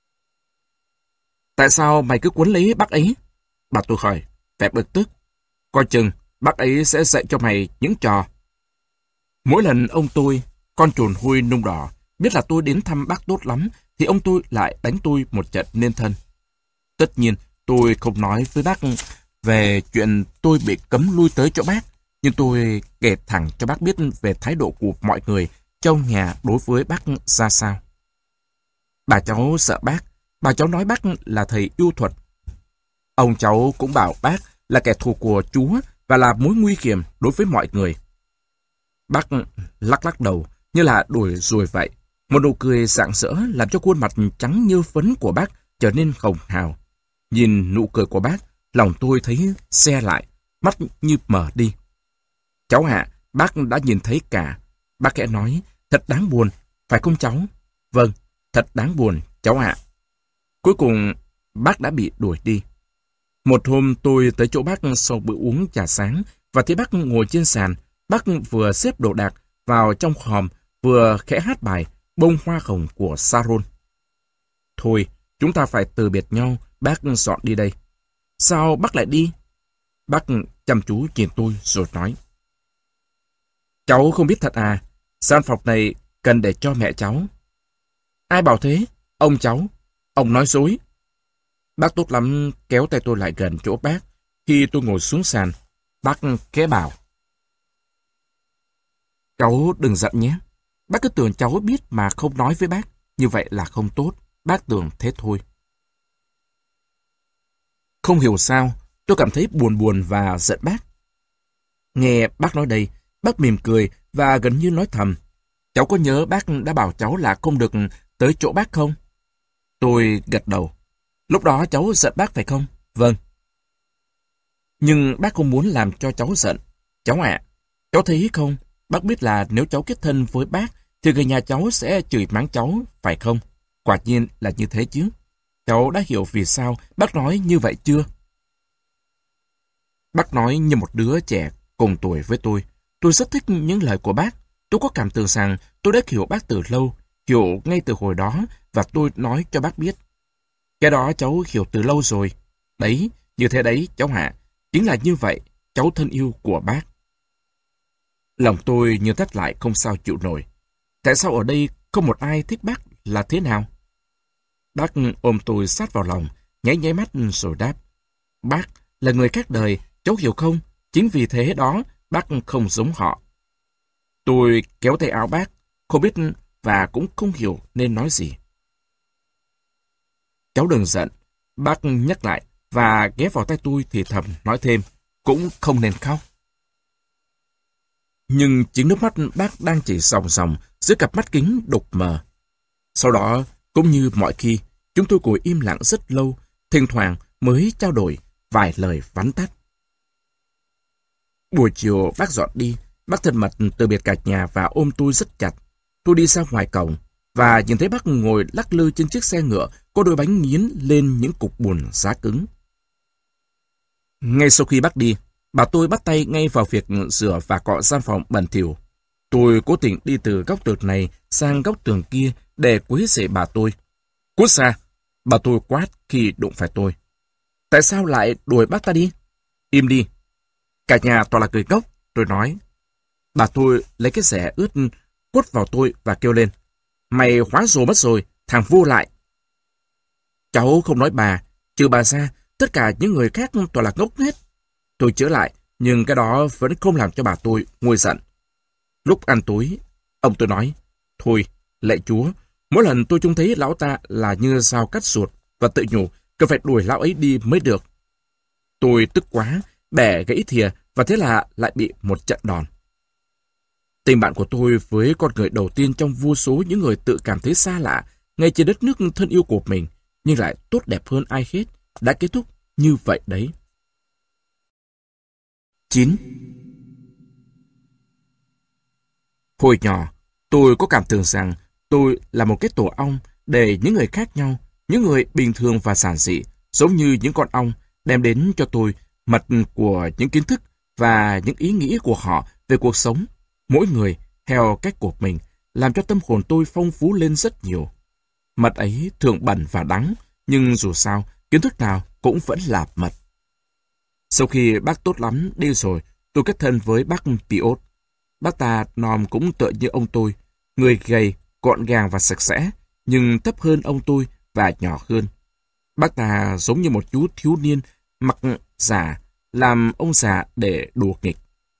Tại sao mày cứ quấn lấy bác ấy? Bà tôi hỏi, vẻ bực tức. Coi chừng, bác ấy sẽ dạy cho mày những trò. Mỗi lần ông tôi, con trồn hôi nung đỏ, biết là tôi đến thăm bác tốt lắm, thì ông tôi lại đánh tôi một trận nên thân. Tất nhiên, tôi không nói với bác về chuyện tôi bị cấm lui tới chỗ bác, nhưng tôi kể thẳng cho bác biết về thái độ của mọi người trong nhà đối với bác ra sao. Bà cháu sợ bác, bà cháu nói bác là thầy yêu thuật. Ông cháu cũng bảo bác là kẻ thù của Chúa và là mối nguy hiểm đối với mọi người. Bác lắc lắc đầu như là đuổi ruồi vậy. Một nụ cười rạng rỡ làm cho khuôn mặt trắng như phấn của bác trở nên hồng hào. Nhìn nụ cười của bác, lòng tôi thấy se lại, mắt như mở đi. Cháu ạ, bác đã nhìn thấy cả. Bác khẽ nói, thật đáng buồn, phải không cháu? Vâng, thật đáng buồn, cháu ạ. Cuối cùng, bác đã bị đuổi đi. Một hôm tôi tới chỗ bác sau bữa uống trà sáng và thấy bác ngồi trên sàn. Bác vừa xếp đồ đạc vào trong hòm, vừa khẽ hát bài Bông Hoa Hồng của Saron. Thôi, chúng ta phải từ biệt nhau, bác dọn đi đây. Sao bác lại đi? Bác chăm chú nhìn tôi rồi nói. Cháu không biết thật à, gian phòng này cần để cho mẹ cháu. Ai bảo thế? Ông cháu. Ông nói dối. Bác tốt lắm kéo tay tôi lại gần chỗ bác. Khi tôi ngồi xuống sàn, bác khẽ bảo. Cháu đừng giận nhé. Bác cứ tưởng cháu biết mà không nói với bác. Như vậy là không tốt. Bác tưởng thế thôi. Không hiểu sao, tôi cảm thấy buồn buồn và giận bác. Nghe bác nói đây, bác mỉm cười và gần như nói thầm. Cháu có nhớ bác đã bảo cháu là không được tới chỗ bác không? Tôi gật đầu. Lúc đó cháu giận bác phải không? Vâng. Nhưng bác không muốn làm cho cháu giận. Cháu ạ, cháu thấy không? Bác biết là nếu cháu kết thân với bác thì người nhà cháu sẽ chửi mắng cháu, phải không? Quả nhiên là như thế chứ. Cháu đã hiểu vì sao bác nói như vậy chưa? Bác nói như một đứa trẻ cùng tuổi với tôi. Tôi rất thích những lời của bác. Tôi có cảm tưởng rằng tôi đã hiểu bác từ lâu, hiểu ngay từ hồi đó và tôi nói cho bác biết. Cái đó cháu hiểu từ lâu rồi. Đấy, như thế đấy cháu ạ. Chính là như vậy, cháu thân yêu của bác. Lòng tôi như thắt lại không sao chịu nổi. Tại sao ở đây không một ai thích bác là thế nào? Bác ôm tôi sát vào lòng, nháy nháy mắt rồi đáp. Bác là người khác đời, cháu hiểu không? Chính vì thế đó, bác không giống họ. Tôi kéo tay áo bác, không biết và cũng không hiểu nên nói gì. Cháu đừng giận, bác nhắc lại và ghé vào tay tôi thì thầm nói thêm, cũng không nên khóc. Nhưng chính nước mắt bác đang chảy ròng ròng dưới cặp mắt kính đục mờ. Sau đó, cũng như mọi khi, chúng tôi ngồi im lặng rất lâu, thỉnh thoảng mới trao đổi vài lời vắn tắt. Buổi chiều bác dọn đi, bác thân mật từ biệt cả nhà và ôm tôi rất chặt. Tôi đi ra ngoài cổng và nhìn thấy bác ngồi lắc lư trên chiếc xe ngựa có đôi bánh nghiến lên những cục bùn giá cứng. Ngay sau khi bác đi, bà tôi bắt tay ngay vào việc rửa và cọ gian phòng bẩn thỉu. Tôi cố tình đi từ góc tường này sang góc tường kia để quấy rầy bà tôi. Cút xa! Bà tôi quát khi đụng phải tôi. Tại sao lại đuổi bác ta đi? Im đi! Cả nhà toàn là cười ngốc, tôi nói. Bà tôi lấy cái xẻ ướt quất vào tôi và kêu lên. Mày hóa rồ mất rồi, thằng vô lại! Cháu không nói bà, trừ bà ra, tất cả những người khác toàn là ngốc hết. Tôi chữa lại, nhưng cái đó vẫn không làm cho bà tôi nguôi giận. Lúc ăn tối, ông tôi nói, thôi, lạy Chúa, mỗi lần tôi trông thấy lão ta là như dao cắt ruột và tự nhủ, cần phải đuổi lão ấy đi mới được. Tôi tức quá, bẻ gãy thìa và thế là lại bị một trận đòn. Tình bạn của tôi với con người đầu tiên trong vô số những người tự cảm thấy xa lạ ngay trên đất nước thân yêu của mình, nhưng lại tốt đẹp hơn ai hết, đã kết thúc như vậy đấy. chín. Hồi nhỏ, tôi có cảm tưởng rằng tôi là một cái tổ ong để những người khác nhau, những người bình thường và giản dị, giống như những con ong, đem đến cho tôi mật của những kiến thức và những ý nghĩ của họ về cuộc sống, mỗi người theo cách của mình, làm cho tâm hồn tôi phong phú lên rất nhiều. Mật ấy thường bẩn và đắng, nhưng dù sao, kiến thức nào cũng vẫn là mật. Sau khi bác tốt lắm đi rồi, tôi kết thân với bác Piot. Bác ta nòm cũng tựa như ông tôi, người gầy, gọn gàng và sạch sẽ, nhưng thấp hơn ông tôi và nhỏ hơn. Bác ta giống như một chú thiếu niên mặc giả, làm ông già để đùa nghịch.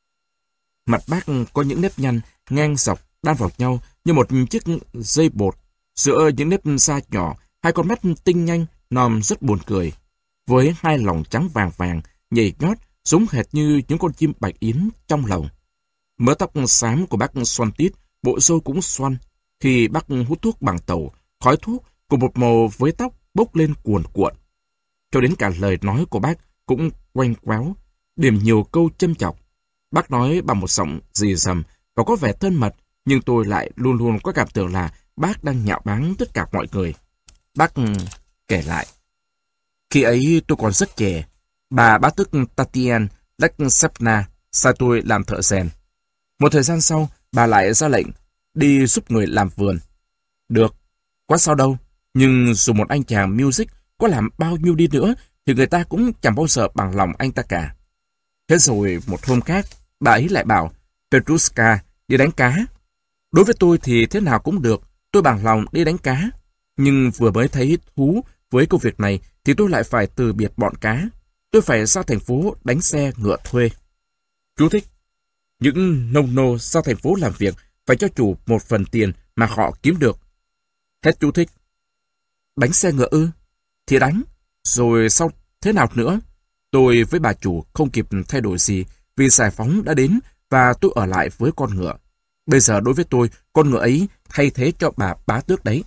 Mặt bác có những nếp nhăn ngang dọc đan vào nhau như một chiếc dây bột. Giữa những nếp da nhỏ, hai con mắt tinh nhanh, nòm rất buồn cười. Với hai lòng trắng vàng vàng, nhảy nhót, giống hệt như những con chim bạch yến trong lồng. Mớ tóc xám của bác xoăn tít, bộ râu cũng xoăn. Khi bác hút thuốc bằng tàu, khói thuốc cùng một màu với tóc bốc lên cuồn cuộn. Cho đến cả lời nói của bác cũng quanh quáo, điểm nhiều câu châm chọc. Bác nói bằng một giọng rì rầm và có vẻ thân mật, nhưng tôi lại luôn luôn có cảm tưởng là bác đang nhạo báng tất cả mọi người. Bác kể lại. Khi ấy tôi còn rất trẻ, bà bá tước Tatiana Alexeyevna sai tôi làm thợ rèn. Một thời gian sau, bà lại ra lệnh đi giúp người làm vườn. Được, quá sao đâu, nhưng dù một anh chàng music có làm bao nhiêu đi nữa, thì người ta cũng chẳng bao giờ bằng lòng anh ta cả. Thế rồi một hôm khác, bà ấy lại bảo Petrushka đi đánh cá. Đối với tôi thì thế nào cũng được, tôi bằng lòng đi đánh cá. Nhưng vừa mới thấy thú với công việc này thì tôi lại phải từ biệt bọn cá. Tôi phải ra thành phố đánh xe ngựa thuê. Chú thích. Những nông nô ra thành phố làm việc phải cho chủ một phần tiền mà họ kiếm được. Hết chú thích. Đánh xe ngựa ư? Thì đánh. Rồi sau thế nào nữa? Tôi với bà chủ không kịp thay đổi gì vì giải phóng đã đến và tôi ở lại với con ngựa. Bây giờ đối với tôi, con ngựa ấy thay thế cho bà bá tước đấy.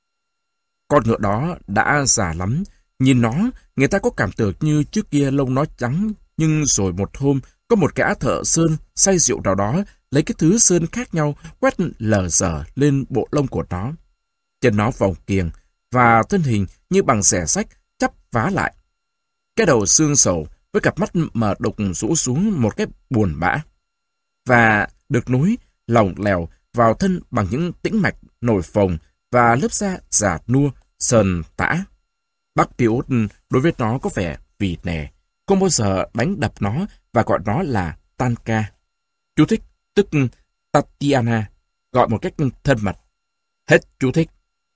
Con ngựa đó đã già lắm. Nhìn nó, người ta có cảm tưởng như trước kia lông nó trắng, nhưng rồi một hôm, có một gã thợ sơn say rượu nào đó, lấy cái thứ sơn khác nhau, quét lờ dở lên bộ lông của nó. Chân nó vòng kiềng, và thân hình như bằng xẻ sách, chắp vá lại. Cái đầu xương sầu, với cặp mắt mờ đục rũ xuống một cái buồn bã. Và được nối lỏng lẻo vào thân bằng những tĩnh mạch nổi phồng và lớp da già nua, sờn tã. Bác Piot đối với nó có vẻ vì nè, không bao giờ đánh đập nó và gọi nó là Tanka. Chú thích, tức Tatiana, gọi một cách thân mật. Hết chú thích.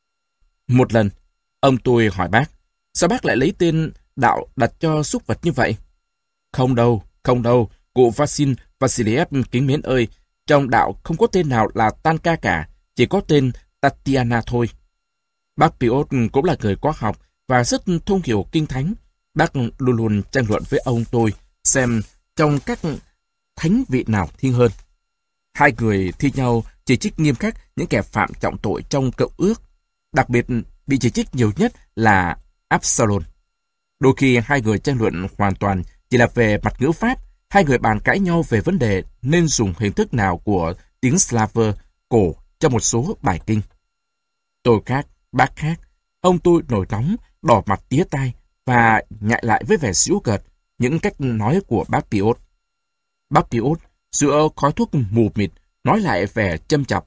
Một lần, ông tôi hỏi bác, sao bác lại lấy tên đạo đặt cho súc vật như vậy? Không đâu, không đâu, cụ Vasil Vasiliev kính mến ơi, trong đạo không có tên nào là Tanka cả, chỉ có tên Tatiana thôi. Bác Piot cũng là người có học và rất thông hiểu kinh thánh. Bác luôn luôn tranh luận với ông tôi xem trong các thánh vị nào thiêng hơn. Hai người thi nhau chỉ trích nghiêm khắc những kẻ phạm trọng tội trong cựu ước. Đặc biệt bị chỉ trích nhiều nhất là Absalom. Đôi khi hai người tranh luận hoàn toàn chỉ là về mặt ngữ pháp. Hai người bàn cãi nhau về vấn đề nên dùng hình thức nào của tiếng Slaver cổ trong một số bài kinh. Tôi khác, bác khác. Ông tôi nổi nóng, đỏ mặt tía tai và nhại lại với vẻ giễu cợt những cách nói của bác Piot. Bác Piot giữa khói thuốc mù mịt nói lại vẻ châm chọc.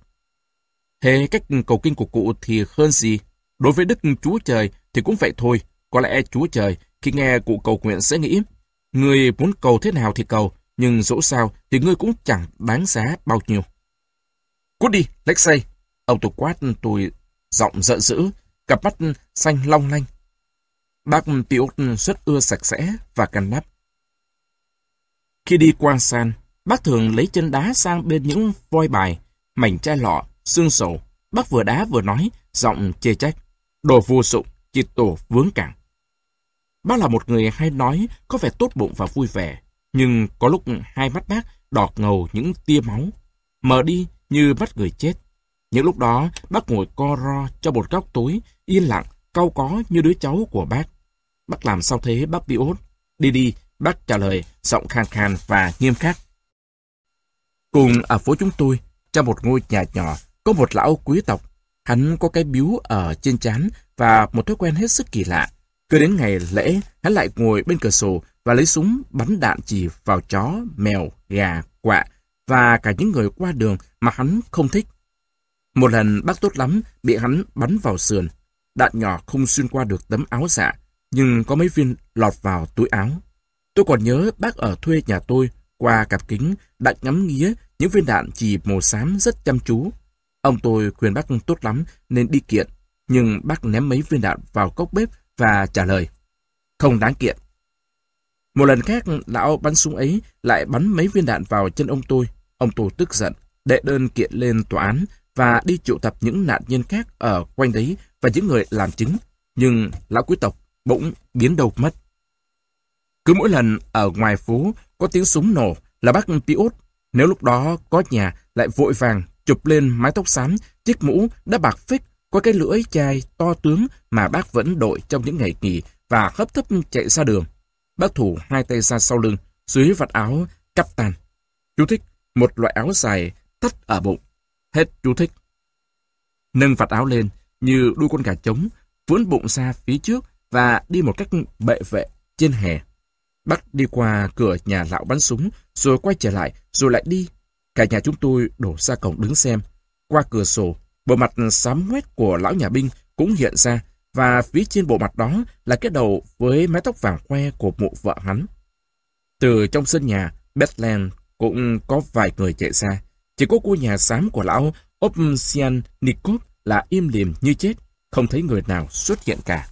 Thế cách cầu kinh của cụ thì hơn gì? Đối với Đức Chúa Trời thì cũng vậy thôi. Có lẽ Chúa Trời khi nghe cụ cầu nguyện sẽ nghĩ, người muốn cầu thế nào thì cầu, nhưng dẫu sao thì ngươi cũng chẳng đáng giá bao nhiêu. Cút đi, Alexei! Ông tôi quát tôi giọng giận dữ, cặp mắt xanh long lanh. Bác Piot rất ưa sạch sẽ và ngăn nắp. Khi đi qua sàn, bác thường lấy chân đá sang bên những voi bài, mảnh chai lọ, xương sầu. Bác vừa đá vừa nói, giọng chê trách. Đồ vô dụng, chỉ tổ vướng cẳng. Bác là một người hay nói, có vẻ tốt bụng và vui vẻ. Nhưng có lúc hai mắt bác đỏ ngầu những tia máu, mờ đi như mắt người chết. Những lúc đó, bác ngồi co ro trong một góc tối, yên lặng, cau có như đứa cháu của bác. Bác làm sao thế, bác Piot? Đi đi, bác trả lời, giọng khàn khàn và nghiêm khắc. Cùng ở phố chúng tôi, trong một ngôi nhà nhỏ, có một lão quý tộc. Hắn có cái bíu ở trên trán và một thói quen hết sức kỳ lạ. Cứ đến ngày lễ, hắn lại ngồi bên cửa sổ và lấy súng bắn đạn chỉ vào chó, mèo, gà, quạ và cả những người qua đường mà hắn không thích. Một lần bác tốt lắm bị hắn bắn vào sườn. Đạn nhỏ không xuyên qua được tấm áo dạ, nhưng có mấy viên lọt vào túi áo. Tôi còn nhớ bác ở thuê nhà tôi, qua cặp kính đã ngắm nghía những viên đạn chì màu xám rất chăm chú. Ông tôi khuyên bác tốt lắm nên đi kiện. nhưng bác ném mấy viên đạn vào cốc bếp và trả lời, không đáng kiện. Một lần khác, lão bắn súng ấy lại bắn mấy viên đạn vào chân ông tôi. Ông tôi tức giận, đệ đơn kiện lên tòa án và đi triệu tập những nạn nhân khác ở quanh đấy và những người làm chứng. Nhưng lão quý tộc bỗng biến đâu mất. Cứ mỗi lần ở ngoài phố có tiếng súng nổ là bác Piot, nếu lúc đó có nhà, lại vội vàng chụp lên mái tóc xám, chiếc mũ đã bạc phích, có cái lưỡi chai to tướng mà bác vẫn đội trong những ngày nghỉ và hấp tấp chạy ra đường. Bác thủ hai tay ra sau lưng, dưới vạt áo cắp tàn. Chú thích, một loại áo dài thắt ở bụng. Hết chú thích. Nâng vạt áo lên như đuôi con gà trống, vươn bụng ra phía trước và đi một cách bệ vệ trên hè. Bác đi qua cửa nhà lão bắn súng, rồi quay trở lại, rồi lại đi. Cả nhà chúng tôi đổ ra cổng đứng xem. Qua cửa sổ, bộ mặt xám ngoét của lão nhà binh cũng hiện ra, và phía trên bộ mặt đó là cái đầu với mái tóc vàng khoe của mụ vợ hắn. Từ trong sân nhà, Bethlehem cũng có vài người chạy ra. Chỉ có ngôi nhà xám của lão Ovsiannikov là im lìm như chết, không thấy người nào xuất hiện cả.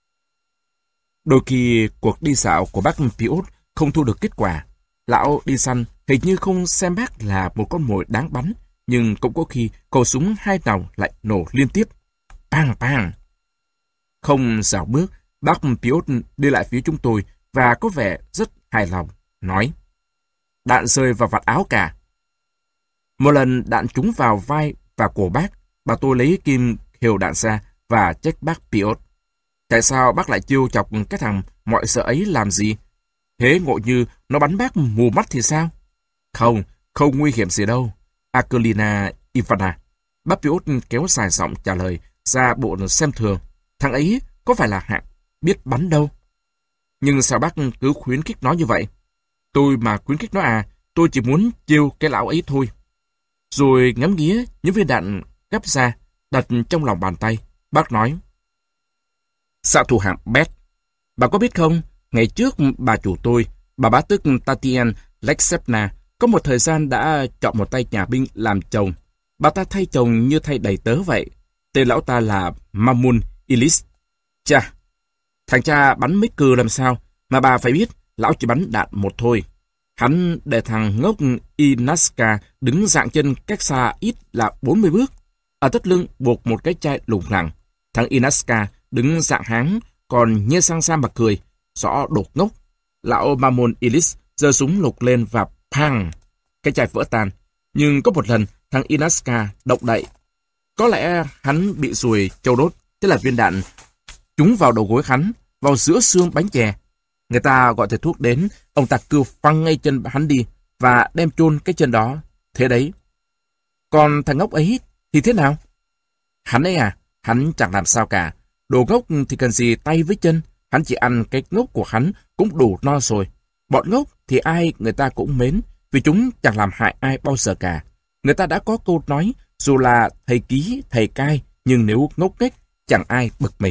Đôi khi cuộc đi dạo của bác Piot không thu được kết quả. Lão đi săn hình như không xem bác là một con mồi đáng bắn, nhưng cũng có khi khẩu súng hai nòng lại nổ liên tiếp. Bang bang! Không dạo bước, bác Piot đi lại phía chúng tôi và có vẻ rất hài lòng, nói: đạn rơi vào vạt áo cả. Một lần đạn trúng vào vai và cổ bác, bà tôi lấy kim khều đạn ra và trách bác Piot. Tại sao bác lại chiêu chọc cái thằng mọi sợ ấy làm gì? Thế ngộ như nó bắn bác mù mắt thì sao? Không, không nguy hiểm gì đâu. Akolina Ivana. Bác Piot kéo dài giọng trả lời ra bộ xem thường. Thằng ấy có phải là hạng biết bắn đâu. Nhưng sao bác cứ khuyến khích nó như vậy? Tôi mà khuyến khích nó à, tôi chỉ muốn chiêu cái lão ấy thôi. Rồi ngắm nghía những viên đạn gấp ra, đặt trong lòng bàn tay. Bác nói: xạ thủ hạng Bét, bà có biết không, ngày trước bà chủ tôi, bà bá tước Tatiana Alexeyevna, có một thời gian đã chọn một tay nhà binh làm chồng. Bà ta thay chồng như thay đầy tớ vậy. Tên lão ta là Mamun Ilis. Chà, thằng cha bắn mấy cừ làm sao, mà bà phải biết, lão chỉ bắn đạn một thôi. Hắn để thằng ngốc Inaska đứng dạng chân cách xa ít là bốn mươi bước. Ở thắt lưng buộc một cái chai lủng lẳng. Thằng Inaska đứng dạng háng, còn nhê sang sang mà cười. Rõ đột ngốc. Lão Mamun Ilis giơ súng lục lên và pang! Cái chai vỡ tan. Nhưng có một lần, thằng Inaska động đậy. Có lẽ hắn bị ruồi châu đốt. Thế là viên đạn trúng vào đầu gối hắn, vào giữa xương bánh chè. Người ta gọi thầy thuốc đến, ông ta cưa phăng ngay chân hắn đi và đem chôn cái chân đó. Thế đấy. Còn thằng ngốc ấy thì thế nào? Hắn ấy à, hắn chẳng làm sao cả. Đồ ngốc thì cần gì tay với chân, hắn chỉ ăn cái ngốc của hắn cũng đủ no rồi. Bọn ngốc thì ai người ta cũng mến, vì chúng chẳng làm hại ai bao giờ cả. Người ta đã có câu nói, dù là thầy ký, thầy cai, nhưng nếu ngốc nghếch, chẳng ai bực mình.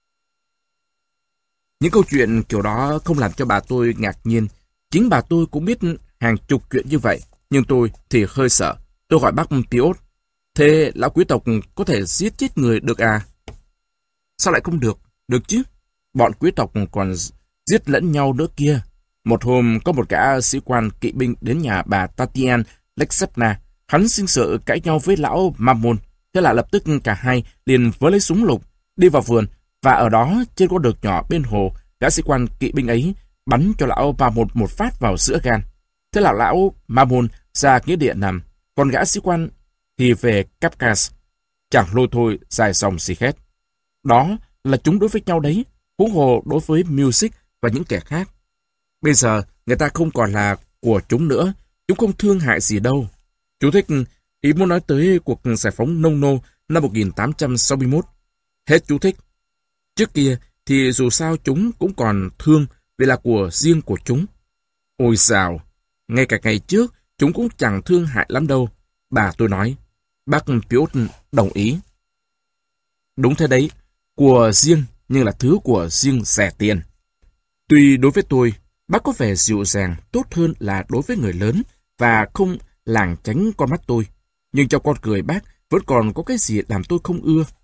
Những câu chuyện kiểu đó không làm cho bà tôi ngạc nhiên. Chính bà tôi cũng biết hàng chục chuyện như vậy, nhưng tôi thì hơi sợ. Tôi hỏi bác Piot: thế lão quý tộc có thể giết chết người được à? Sao lại không được? Được chứ. Bọn quý tộc còn giết lẫn nhau nữa kia. Một hôm có một gã sĩ quan kỵ binh đến nhà bà Tatiana Alexeyevna. Hắn sinh sự cãi nhau với lão Mamun. Thế là lập tức cả hai liền vớ lấy súng lục, đi vào vườn, và ở đó trên con đường nhỏ bên hồ, gã sĩ quan kỵ binh ấy bắn cho lão Mamun một phát vào giữa gan. Thế là lão Mamun ra nghĩa địa nằm, còn gã sĩ quan thì về Kafkas. Chẳng lôi thôi dài dòng xì khét. Đó là chúng đối với nhau đấy, huống hồ đối với Music và những kẻ khác. Bây giờ người ta không còn là của chúng nữa, chúng không thương hại gì đâu. Chú thích, ý muốn nói tới cuộc giải phóng nông nô năm một nghìn tám trăm sáu mươi mốt. Hết chú thích. Trước kia thì dù sao chúng cũng còn thương vì là của riêng của chúng. Ôi dào, ngay cả ngày trước chúng cũng chẳng thương hại lắm đâu. Bà tôi nói. Bác Piot đồng ý. Đúng thế đấy, của riêng nhưng là thứ của riêng rẻ tiền. Tuy đối với tôi, bác có vẻ dịu dàng tốt hơn là đối với người lớn và không lảng tránh con mắt tôi. Nhưng trong con cười bác vẫn còn có cái gì làm tôi không ưa.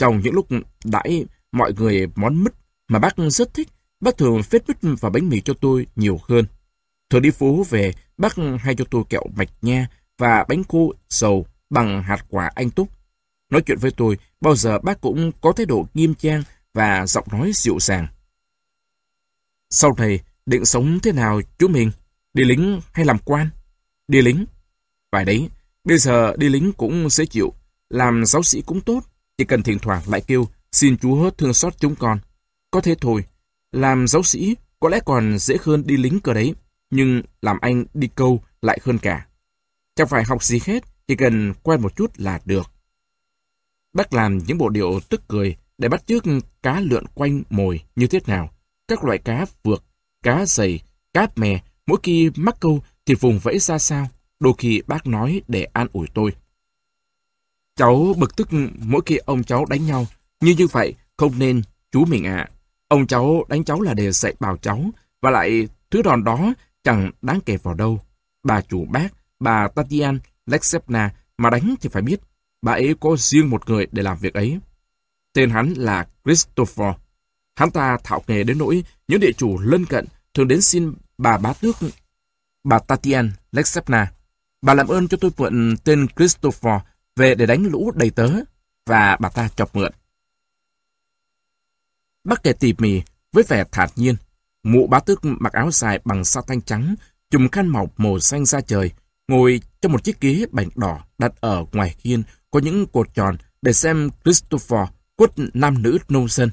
Trong những lúc đãi mọi người món mứt mà bác rất thích, bác thường phết mứt và bánh mì cho tôi nhiều hơn. Thường đi phố về, bác hay cho tôi kẹo mạch nha và bánh khô sầu bằng hạt quả anh túc. Nói chuyện với tôi, bao giờ bác cũng có thái độ nghiêm trang và giọng nói dịu dàng. Sau này, định sống thế nào chú mình? Đi lính hay làm quan? Đi lính. Phải đấy, bây giờ đi lính cũng dễ chịu, làm giáo sĩ cũng tốt, chỉ cần thỉnh thoảng lại kêu xin Chúa thương xót chúng con. Có thế thôi, làm giáo sĩ có lẽ còn dễ hơn đi lính cơ đấy, nhưng làm anh đi câu lại hơn cả. Chẳng phải học gì hết, chỉ cần quen một chút là được. Bác làm những bộ điệu tức cười để bắt chước cá lượn quanh mồi như thế nào, các loại cá vược, cá dày, cá mè, mỗi khi mắc câu thì vùng vẫy ra sao. Đôi khi bác nói để an ủi tôi. Cháu bực tức mỗi khi ông cháu đánh nhau, như như vậy không nên, chú mình ạ. Ông cháu đánh cháu là để dạy bảo cháu, và lại thứ đòn đó chẳng đáng kể vào đâu. Bà chủ bác, bà Tatiana Alexeyevna mà đánh thì phải biết, bà ấy có riêng một người để làm việc ấy. Tên hắn là Christopher. Hắn ta thạo nghề đến nỗi những địa chủ lân cận thường đến xin bà bá tước, bà Tatiana Alexeyevna. Bà làm ơn cho tôi mượn tên Christopher về để đánh lũ đầy tớ, và bà ta chọc mượn. Bác kể tỉ mỉ với vẻ thản nhiên. Mụ bá tước mặc áo dài bằng sa tanh trắng, chùm khăn màu màu xanh da trời, ngồi trong một chiếc ghế bành đỏ đặt ở ngoài hiên có những cột tròn để xem Christopher quất nam nữ nông dân.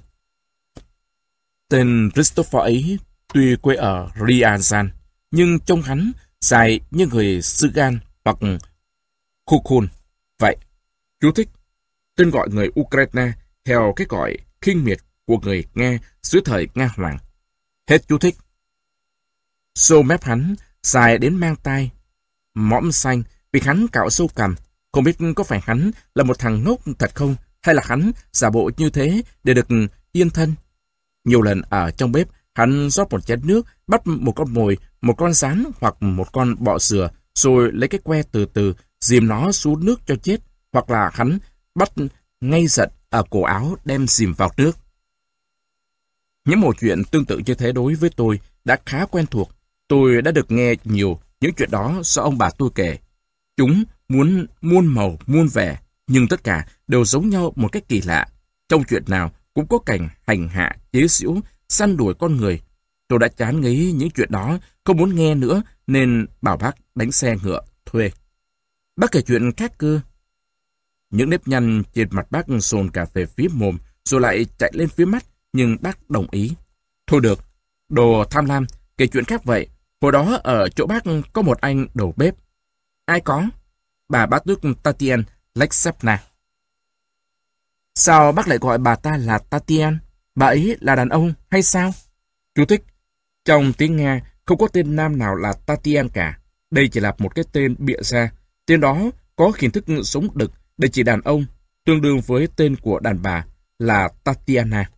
Tên Christopher ấy tuy quê ở Ryazan, nhưng trông hắn dài như người Sugan hoặc Kukun. Vậy, chú thích. Tên gọi người Ukraine theo cái gọi khinh miệt của người Nga dưới thời Nga Hoàng. Hết chú thích. Sâu mép hắn dài đến mang tai, mõm xanh vì hắn cạo sâu cằm. Không biết có phải hắn là một thằng ngốc thật không, hay là hắn giả bộ như thế để được yên thân. Nhiều lần ở trong bếp, hắn rót một chén nước, bắt một con mồi, một con rán hoặc một con bọ sừa, rồi lấy cái que từ từ dìm nó xuống nước cho chết, hoặc là hắn bắt ngay giật ở cổ áo đem dìm vào nước. Những một chuyện tương tự như thế đối với tôi đã khá quen thuộc. Tôi đã được nghe nhiều những chuyện đó do ông bà tôi kể. Chúng muốn muôn màu muôn vẻ, nhưng tất cả đều giống nhau một cách kỳ lạ. Trong chuyện nào cũng có cảnh hành hạ, chế giễu, săn đuổi con người. Tôi đã chán ngấy những chuyện đó, không muốn nghe nữa, nên bảo bác đánh xe ngựa thuê. Bác kể chuyện khác cơ. Những nếp nhăn trên mặt bác dồn cả về phía mồm, rồi lại chạy lên phía mắt, nhưng bác đồng ý. Thôi được, đồ tham lam, kể chuyện khác vậy. Hồi đó ở chỗ bác có một anh đầu bếp. Ai có? Bà bá tước Tatiana Alexeyevna. Sao bác lại gọi bà ta là Tatiana? Bà ấy là đàn ông hay sao? Chú thích. Trong tiếng Nga không có tên nam nào là Tatiana cả. Đây chỉ là một cái tên bịa ra. Tên đó có hình thức sống đực để chỉ đàn ông, tương đương với tên của đàn bà là Tatiana.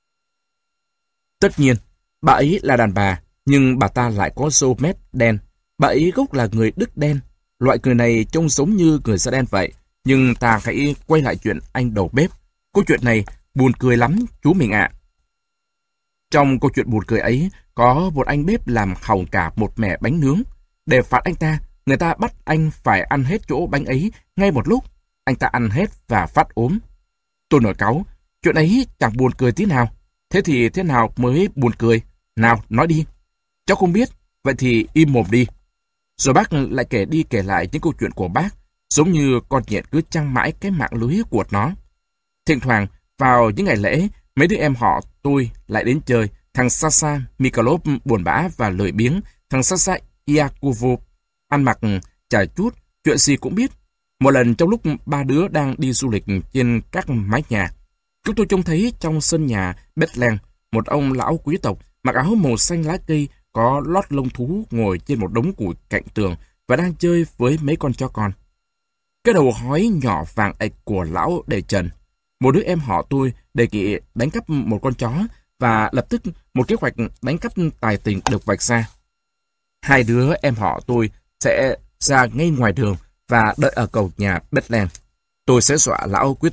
Tất nhiên, bà ấy là đàn bà, nhưng bà ta lại có râu mép đen. Bà ấy gốc là người Đức đen. Loại người này trông giống như người da đen vậy. Nhưng ta hãy quay lại chuyện anh đầu bếp. Câu chuyện này buồn cười lắm, chú mình ạ. Trong câu chuyện buồn cười ấy, có một anh bếp làm hỏng cả một mẻ bánh nướng. Để phạt anh ta, người ta bắt anh phải ăn hết chỗ bánh ấy ngay một lúc. Anh ta ăn hết và phát ốm. Tôi nổi cáu, chuyện ấy chẳng buồn cười tí nào. Thế thì thế nào mới buồn cười? Nào, nói đi. Cháu không biết, vậy thì im mồm đi. Rồi bác lại kể đi kể lại những câu chuyện của bác, giống như con nhện cứ trăng mãi cái mạng lưới của nó. Thỉnh thoảng, vào những ngày lễ, mấy đứa em họ tôi lại đến chơi. Thằng Sasa Mikhailov buồn bã và lười biếng. Thằng Sasa Iakovo ăn mặc chả chút, chuyện gì cũng biết. Một lần trong lúc ba đứa đang đi du lịch trên các mái nhà, chúng tôi trông thấy trong sân nhà Bethlehem một ông lão quý tộc mặc áo màu xanh lá cây có lót lông thú ngồi trên một đống củi cạnh tường và đang chơi với mấy con chó con. Cái đầu hói nhỏ vàng ạch của lão để trần. Một đứa em họ tôi đề nghị đánh cắp một con chó và lập tức một kế hoạch đánh cắp tài tình được vạch ra. Hai đứa em họ tôi sẽ ra ngay ngoài đường và đợi ở cầu nhà Bethlehem. Tôi sẽ dọa lão quý tộc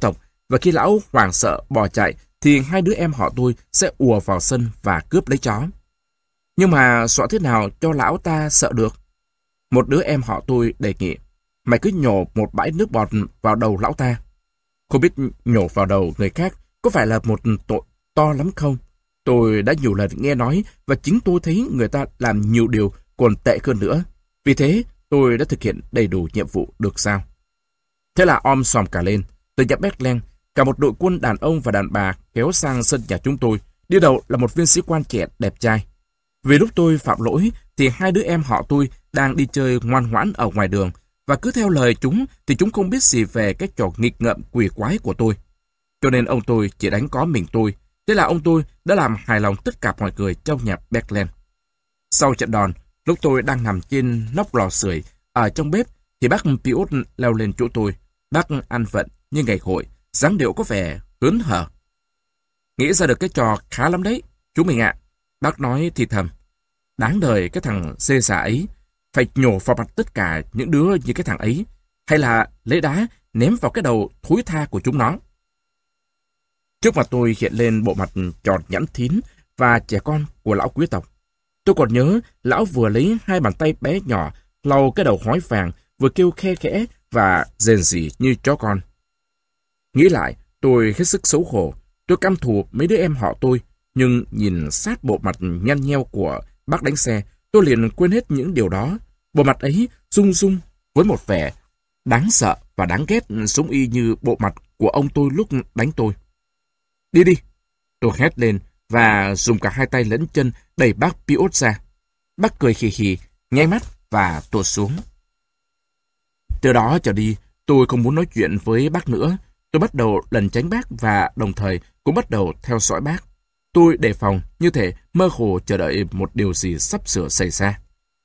và khi lão hoảng sợ bỏ chạy, thì hai đứa em họ tôi sẽ ùa vào sân và cướp lấy chó. Nhưng mà xõa thế nào cho lão ta sợ được? Một đứa em họ tôi đề nghị, mày cứ nhổ một bãi nước bọt vào đầu lão ta. Không biết nhổ vào đầu người khác có phải là một tội to lắm không? Tôi đã nhiều lần nghe nói và chính tôi thấy người ta làm nhiều điều còn tệ hơn nữa. Vì thế, tôi đã thực hiện đầy đủ nhiệm vụ được sao. Thế là om sòm cả lên. Từ nhà Bethlehem, cả một đội quân đàn ông và đàn bà kéo sang sân nhà chúng tôi. Đi đầu là một viên sĩ quan trẻ đẹp trai. Vì lúc tôi phạm lỗi, thì hai đứa em họ tôi đang đi chơi ngoan ngoãn ở ngoài đường. Và cứ theo lời chúng, thì chúng không biết gì về cái trò nghịch ngợm quỷ quái của tôi. Cho nên ông tôi chỉ đánh có mình tôi. Thế là ông tôi đã làm hài lòng tất cả mọi người trong nhà Bethlehem. Sau trận đòn, lúc tôi đang nằm trên nóc lò sưởi ở trong bếp, thì bác Piot leo lên chỗ tôi. Bác ăn vận như ngày hội, dáng điệu có vẻ hớn hở. Nghĩ ra được cái trò khá lắm đấy, chú mình ạ. Bác nói thì thầm. Đáng đời cái thằng xê xà ấy, phải nhổ vào mặt tất cả những đứa như cái thằng ấy, hay là lấy đá ném vào cái đầu thối tha của chúng nó. Trước mặt tôi hiện lên bộ mặt tròn nhẵn thín và trẻ con của lão quý tộc. Tôi còn nhớ lão vừa lấy hai bàn tay bé nhỏ lau cái đầu hói vàng, vừa kêu khe khẽ và rền rỉ như chó con. Nghĩ lại, tôi hết sức xấu hổ. Tôi căm thù mấy đứa em họ tôi, nhưng nhìn sát bộ mặt nhăn nheo của bác đánh xe, tôi liền quên hết những điều đó. Bộ mặt ấy rung rung với một vẻ đáng sợ và đáng ghét, giống y như bộ mặt của ông tôi lúc đánh tôi. Đi đi! Tôi hét lên và dùng cả hai tay lẫn chân đẩy bác Piot ra. Bác cười khì khì, nháy mắt và tuột xuống. Từ đó trở đi, tôi không muốn nói chuyện với bác nữa. Tôi bắt đầu lần tránh bác và đồng thời cũng bắt đầu theo dõi bác. Tôi đề phòng, như thể mơ hồ chờ đợi một điều gì sắp sửa xảy ra.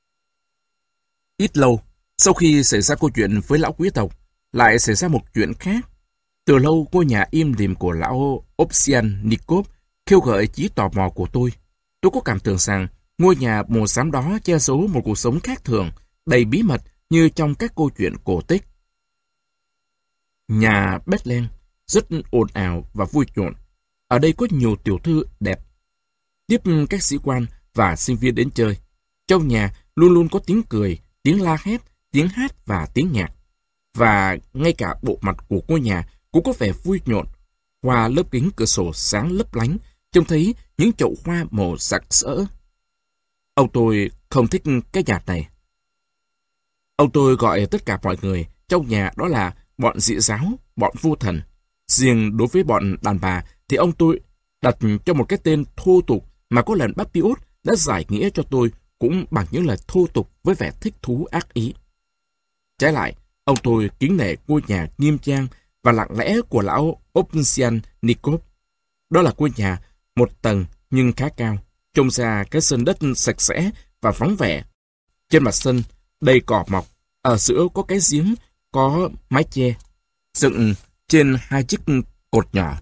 Ít lâu, sau khi xảy ra câu chuyện với lão quý tộc, lại xảy ra một chuyện khác. Từ lâu, ngôi nhà im lìm của lão Ovsiannikov kêu gợi trí tò mò của tôi. Tôi có cảm tưởng rằng ngôi nhà màu xám đó che giấu một cuộc sống khác thường, đầy bí mật như trong các câu chuyện cổ tích. Nhà Bethlehem rất ồn ào và vui nhộn. Ở đây có nhiều tiểu thư đẹp tiếp các sĩ quan và sinh viên đến chơi. Trong nhà luôn luôn có tiếng cười, tiếng la hét, tiếng hát và tiếng nhạc. Và ngay cả bộ mặt của ngôi nhà cũng có vẻ vui nhộn. Qua lớp kính cửa sổ sáng lấp lánh, trông thấy những chậu hoa màu sặc sỡ. Ông tôi không thích cái nhà này. Ông tôi gọi tất cả mọi người trong nhà đó là bọn dị giáo, bọn vô thần. Riêng đối với bọn đàn bà thì ông tôi đặt cho một cái tên thô tục mà có lần bác Piot đã giải nghĩa cho tôi cũng bằng những lời thô tục với vẻ thích thú ác ý. Trái lại, ông tôi kính nể ngôi nhà nghiêm trang và lặng lẽ của lão Ovsiannikov. Đó là ngôi nhà một tầng nhưng khá cao, trông ra cái sân đất sạch sẽ và vắng vẻ. Trên mặt sân đầy cỏ mọc, ở giữa có cái giếng có mái che dựng trên hai chiếc cột nhỏ.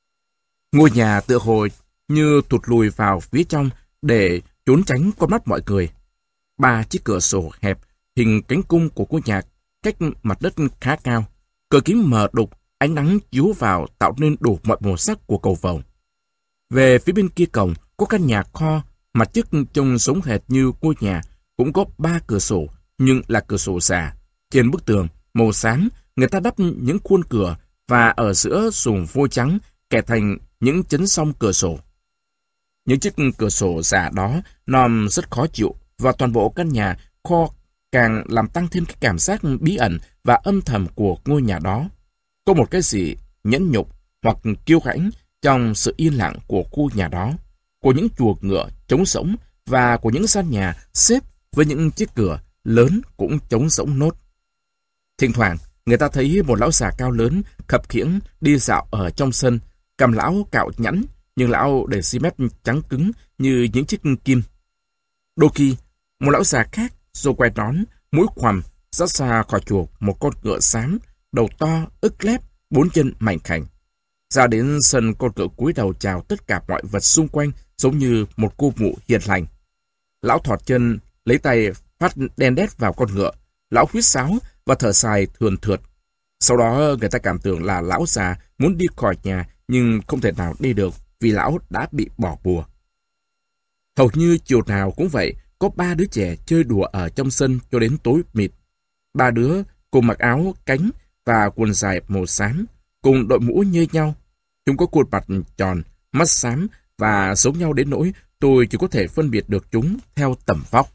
Ngôi nhà tựa hồ như thụt lùi vào phía trong để trốn tránh con mắt mọi người. Ba chiếc cửa sổ hẹp hình cánh cung của ngôi nhà cách mặt đất khá cao. Cửa kính mờ đục, ánh nắng chiếu vào tạo nên đủ mọi màu sắc của cầu vồng. Về phía bên kia cổng có căn nhà kho, mặt trước trông giống hệt như ngôi nhà, cũng có ba cửa sổ nhưng là cửa sổ già. Trên bức tường màu xám, người ta đắp những khuôn cửa và ở giữa dùng vôi trắng kẻ thành những chấn song cửa sổ. Những chiếc cửa sổ giả đó nòm rất khó chịu và toàn bộ căn nhà kho càng làm tăng thêm cái cảm giác bí ẩn và âm thầm của ngôi nhà đó. Có một cái gì nhẫn nhục hoặc kiêu hãnh trong sự yên lặng của khu nhà đó, của những chuồng ngựa trống rỗng và của những gian nhà xếp với những chiếc cửa lớn cũng trống rỗng nốt. Thỉnh thoảng, người ta thấy một lão già cao lớn khập khiễng đi dạo ở trong sân, cầm lão cạo nhẵn, nhưng lão để xi mét trắng cứng như những chiếc kim. Đôi khi, một lão già khác râu quai nón, mũi khoằm dắt ra khỏi chuồng một con ngựa xám, đầu to, ức lép, bốn chân mảnh khảnh. Ra đến sân, con ngựa cúi đầu chào tất cả mọi vật xung quanh giống như một cô mụ hiền lành. Lão thọt chân, lấy tay phát đen đét vào con ngựa. Lão huýt sáo và thở dài thườn thượt. Sau đó người ta cảm tưởng là lão già muốn đi khỏi nhà nhưng không thể nào đi được vì lão đã bị bỏ bùa. Hầu như chiều nào cũng vậy, có ba đứa trẻ chơi đùa ở trong sân cho đến tối mịt. Ba đứa cùng mặc áo cánh và quần dài màu xám, cùng đội mũ như nhau. Chúng có khuôn mặt tròn, mắt xám và giống nhau đến nỗi tôi chỉ có thể phân biệt được chúng theo tầm vóc.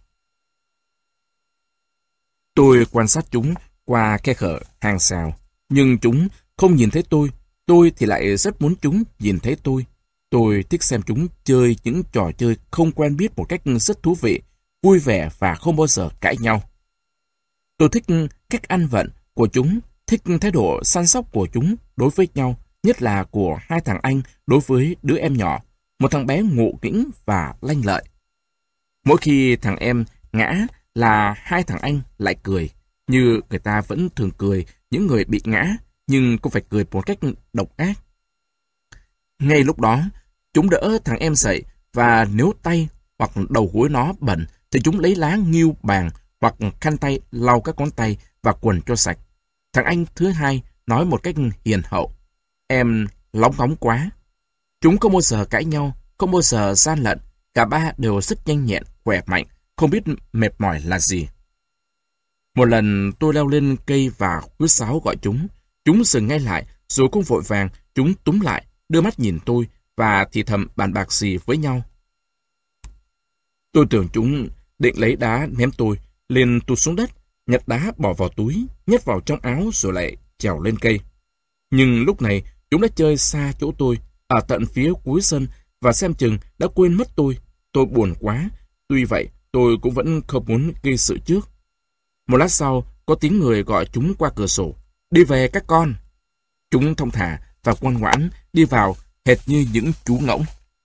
Tôi quan sát chúng qua khe hở hàng rào, nhưng chúng không nhìn thấy tôi. Tôi thì lại rất muốn chúng nhìn thấy tôi. Tôi thích xem chúng chơi những trò chơi không quen biết một cách rất thú vị, vui vẻ và không bao giờ cãi nhau. Tôi thích cách ăn vận của chúng, thích thái độ săn sóc của chúng đối với nhau, nhất là của hai thằng anh đối với đứa em nhỏ, một thằng bé ngộ nghĩnh và lanh lợi. Mỗi khi thằng em ngã là hai thằng anh lại cười, như người ta vẫn thường cười những người bị ngã, nhưng không phải cười một cách độc ác. Ngay lúc đó, chúng đỡ thằng em dậy và nếu tay hoặc đầu gối nó bẩn thì chúng lấy lá nghiêu bàng hoặc khăn tay lau các ngón tay và quần cho sạch. Thằng anh thứ hai nói một cách hiền hậu: "Em lóng ngóng quá." Chúng không bao giờ cãi nhau, không bao giờ gian lận. Cả ba đều rất nhanh nhẹn, khỏe mạnh, không biết mệt mỏi là gì. Một lần tôi leo lên cây và huýt sáo gọi chúng. Chúng dừng ngay lại, rồi cũng vội vàng, chúng túm lại, đưa mắt nhìn tôi và thì thầm bàn bạc gì với nhau. Tôi tưởng chúng định lấy đá ném tôi, liền tụt xuống đất, nhặt đá bỏ vào túi, nhét vào trong áo rồi lại trèo lên cây. Nhưng lúc này chúng đã chơi xa chỗ tôi, ở tận phía cuối sân và xem chừng đã quên mất tôi. Tôi buồn quá, tuy vậy tôi cũng vẫn không muốn gây sự trước. Một lát sau, có tiếng người gọi chúng qua cửa sổ: "Đi về các con." Chúng thong thả và ngoan ngoãn đi vào hệt như những chú ngỗng.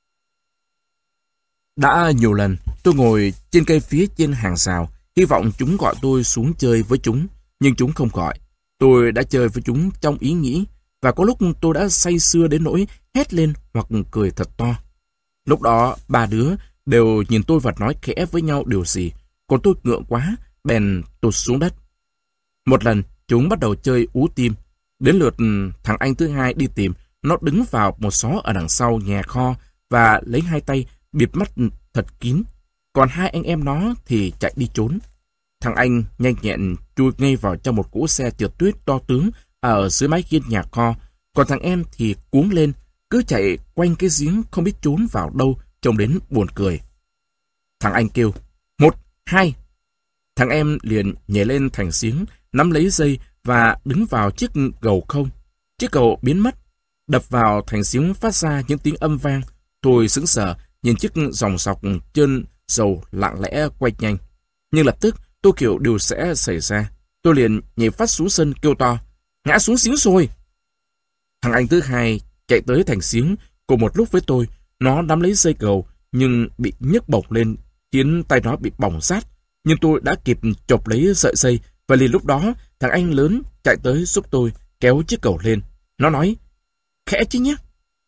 Đã nhiều lần tôi ngồi trên cây phía trên hàng rào, hy vọng chúng gọi tôi xuống chơi với chúng, nhưng chúng không gọi. Tôi đã chơi với chúng trong ý nghĩ, và có lúc tôi đã say sưa đến nỗi hét lên hoặc cười thật to. Lúc đó ba đứa đều nhìn tôi và nói khẽ với nhau điều gì, còn tôi ngượng quá, bèn tụt xuống đất. Một lần chúng bắt đầu chơi ú tim. Đến lượt thằng anh thứ hai đi tìm, nó đứng vào một xó ở đằng sau nhà kho và lấy hai tay bịt mắt thật kín. Còn hai anh em nó thì chạy đi trốn. Thằng anh nhanh nhẹn chui ngay vào trong một cỗ xe trượt tuyết to tướng ở dưới mái hiên nhà kho. Còn thằng em thì cuống lên, cứ chạy quanh cái giếng không biết trốn vào đâu, trông đến buồn cười. Thằng anh kêu: "Một, hai." Thằng em liền nhảy lên thành giếng, nắm lấy dây và đứng vào chiếc gầu không. Chiếc gầu biến mất, đập vào thành giếng phát ra những tiếng âm vang. Tôi sững sờ nhìn chiếc dòng sọc trơn dầu lặng lẽ quay nhanh. Nhưng lập tức tôi hiểu điều sẽ xảy ra. Tôi liền nhảy phát xuống sân kêu to: "Ngã xuống giếng rồi!" Thằng anh thứ hai chạy tới thành giếng cùng một lúc với tôi. Nó nắm lấy dây gầu nhưng bị nhấc bổng lên khiến tay nó bị bỏng rát. Nhưng tôi đã kịp chộp lấy sợi dây và liền lúc đó thằng anh lớn chạy tới giúp tôi kéo chiếc gầu lên. Nó nói: "Khẽ chứ nhé."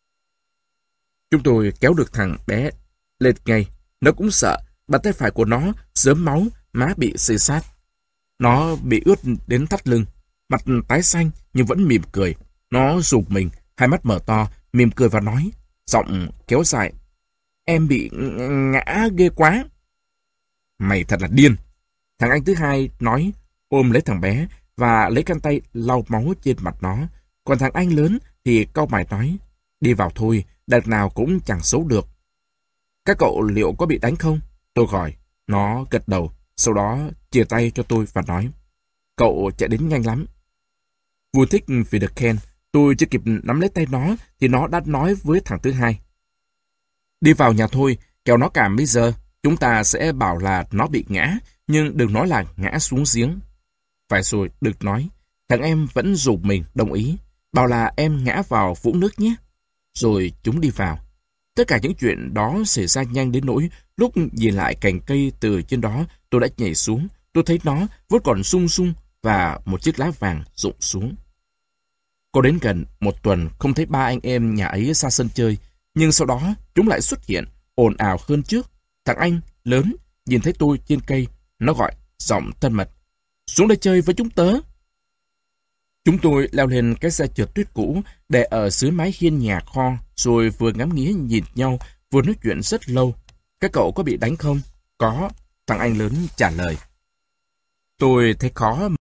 Chúng tôi kéo được thằng bé lên ngay. Nó cũng sợ, bàn tay phải của nó rớm máu, má bị xê sát. Nó bị ướt đến thắt lưng, mặt tái xanh nhưng vẫn mỉm cười. Nó rụt mình, hai mắt mở to, mỉm cười và nói, giọng kéo dài: "Em bị ngã ghê quá." "Mày thật là điên," thằng anh thứ hai nói, ôm lấy thằng bé và lấy khăn tay lau máu trên mặt nó. Còn thằng anh lớn thì cau mày nói: "Đi vào thôi, đợt nào cũng chẳng xấu được." "Các cậu liệu có bị đánh không?" tôi hỏi. Nó gật đầu, sau đó chìa tay cho tôi và nói: "Cậu chạy đến nhanh lắm." Vui thích vì được khen, tôi chưa kịp nắm lấy tay nó thì nó đã nói với thằng thứ hai: "Đi vào nhà thôi, kẻo nó cảm bây giờ. Chúng ta sẽ bảo là nó bị ngã, nhưng đừng nói là ngã xuống giếng." Phải rồi, được nói. Thằng em vẫn rụt mình đồng ý, bảo là em ngã vào vũng nước nhé. Rồi chúng đi vào. Tất cả những chuyện đó xảy ra nhanh đến nỗi lúc nhìn lại cành cây từ trên đó tôi đã nhảy xuống. Tôi thấy nó vẫn còn sung sung và một chiếc lá vàng rụng xuống. Có đến gần một tuần không thấy ba anh em nhà ấy ra sân chơi, nhưng sau đó chúng lại xuất hiện, ồn ào hơn trước. Thằng anh lớn nhìn thấy tôi trên cây, nó gọi giọng thân mật: "Xuống đây chơi với chúng tớ." Chúng tôi leo lên cái xe trượt tuyết cũ để ở dưới mái hiên nhà kho, rồi vừa ngắm nghía nhìn nhau, vừa nói chuyện rất lâu. Các cậu có bị đánh không? Có, thằng anh lớn trả lời. Tôi thấy khó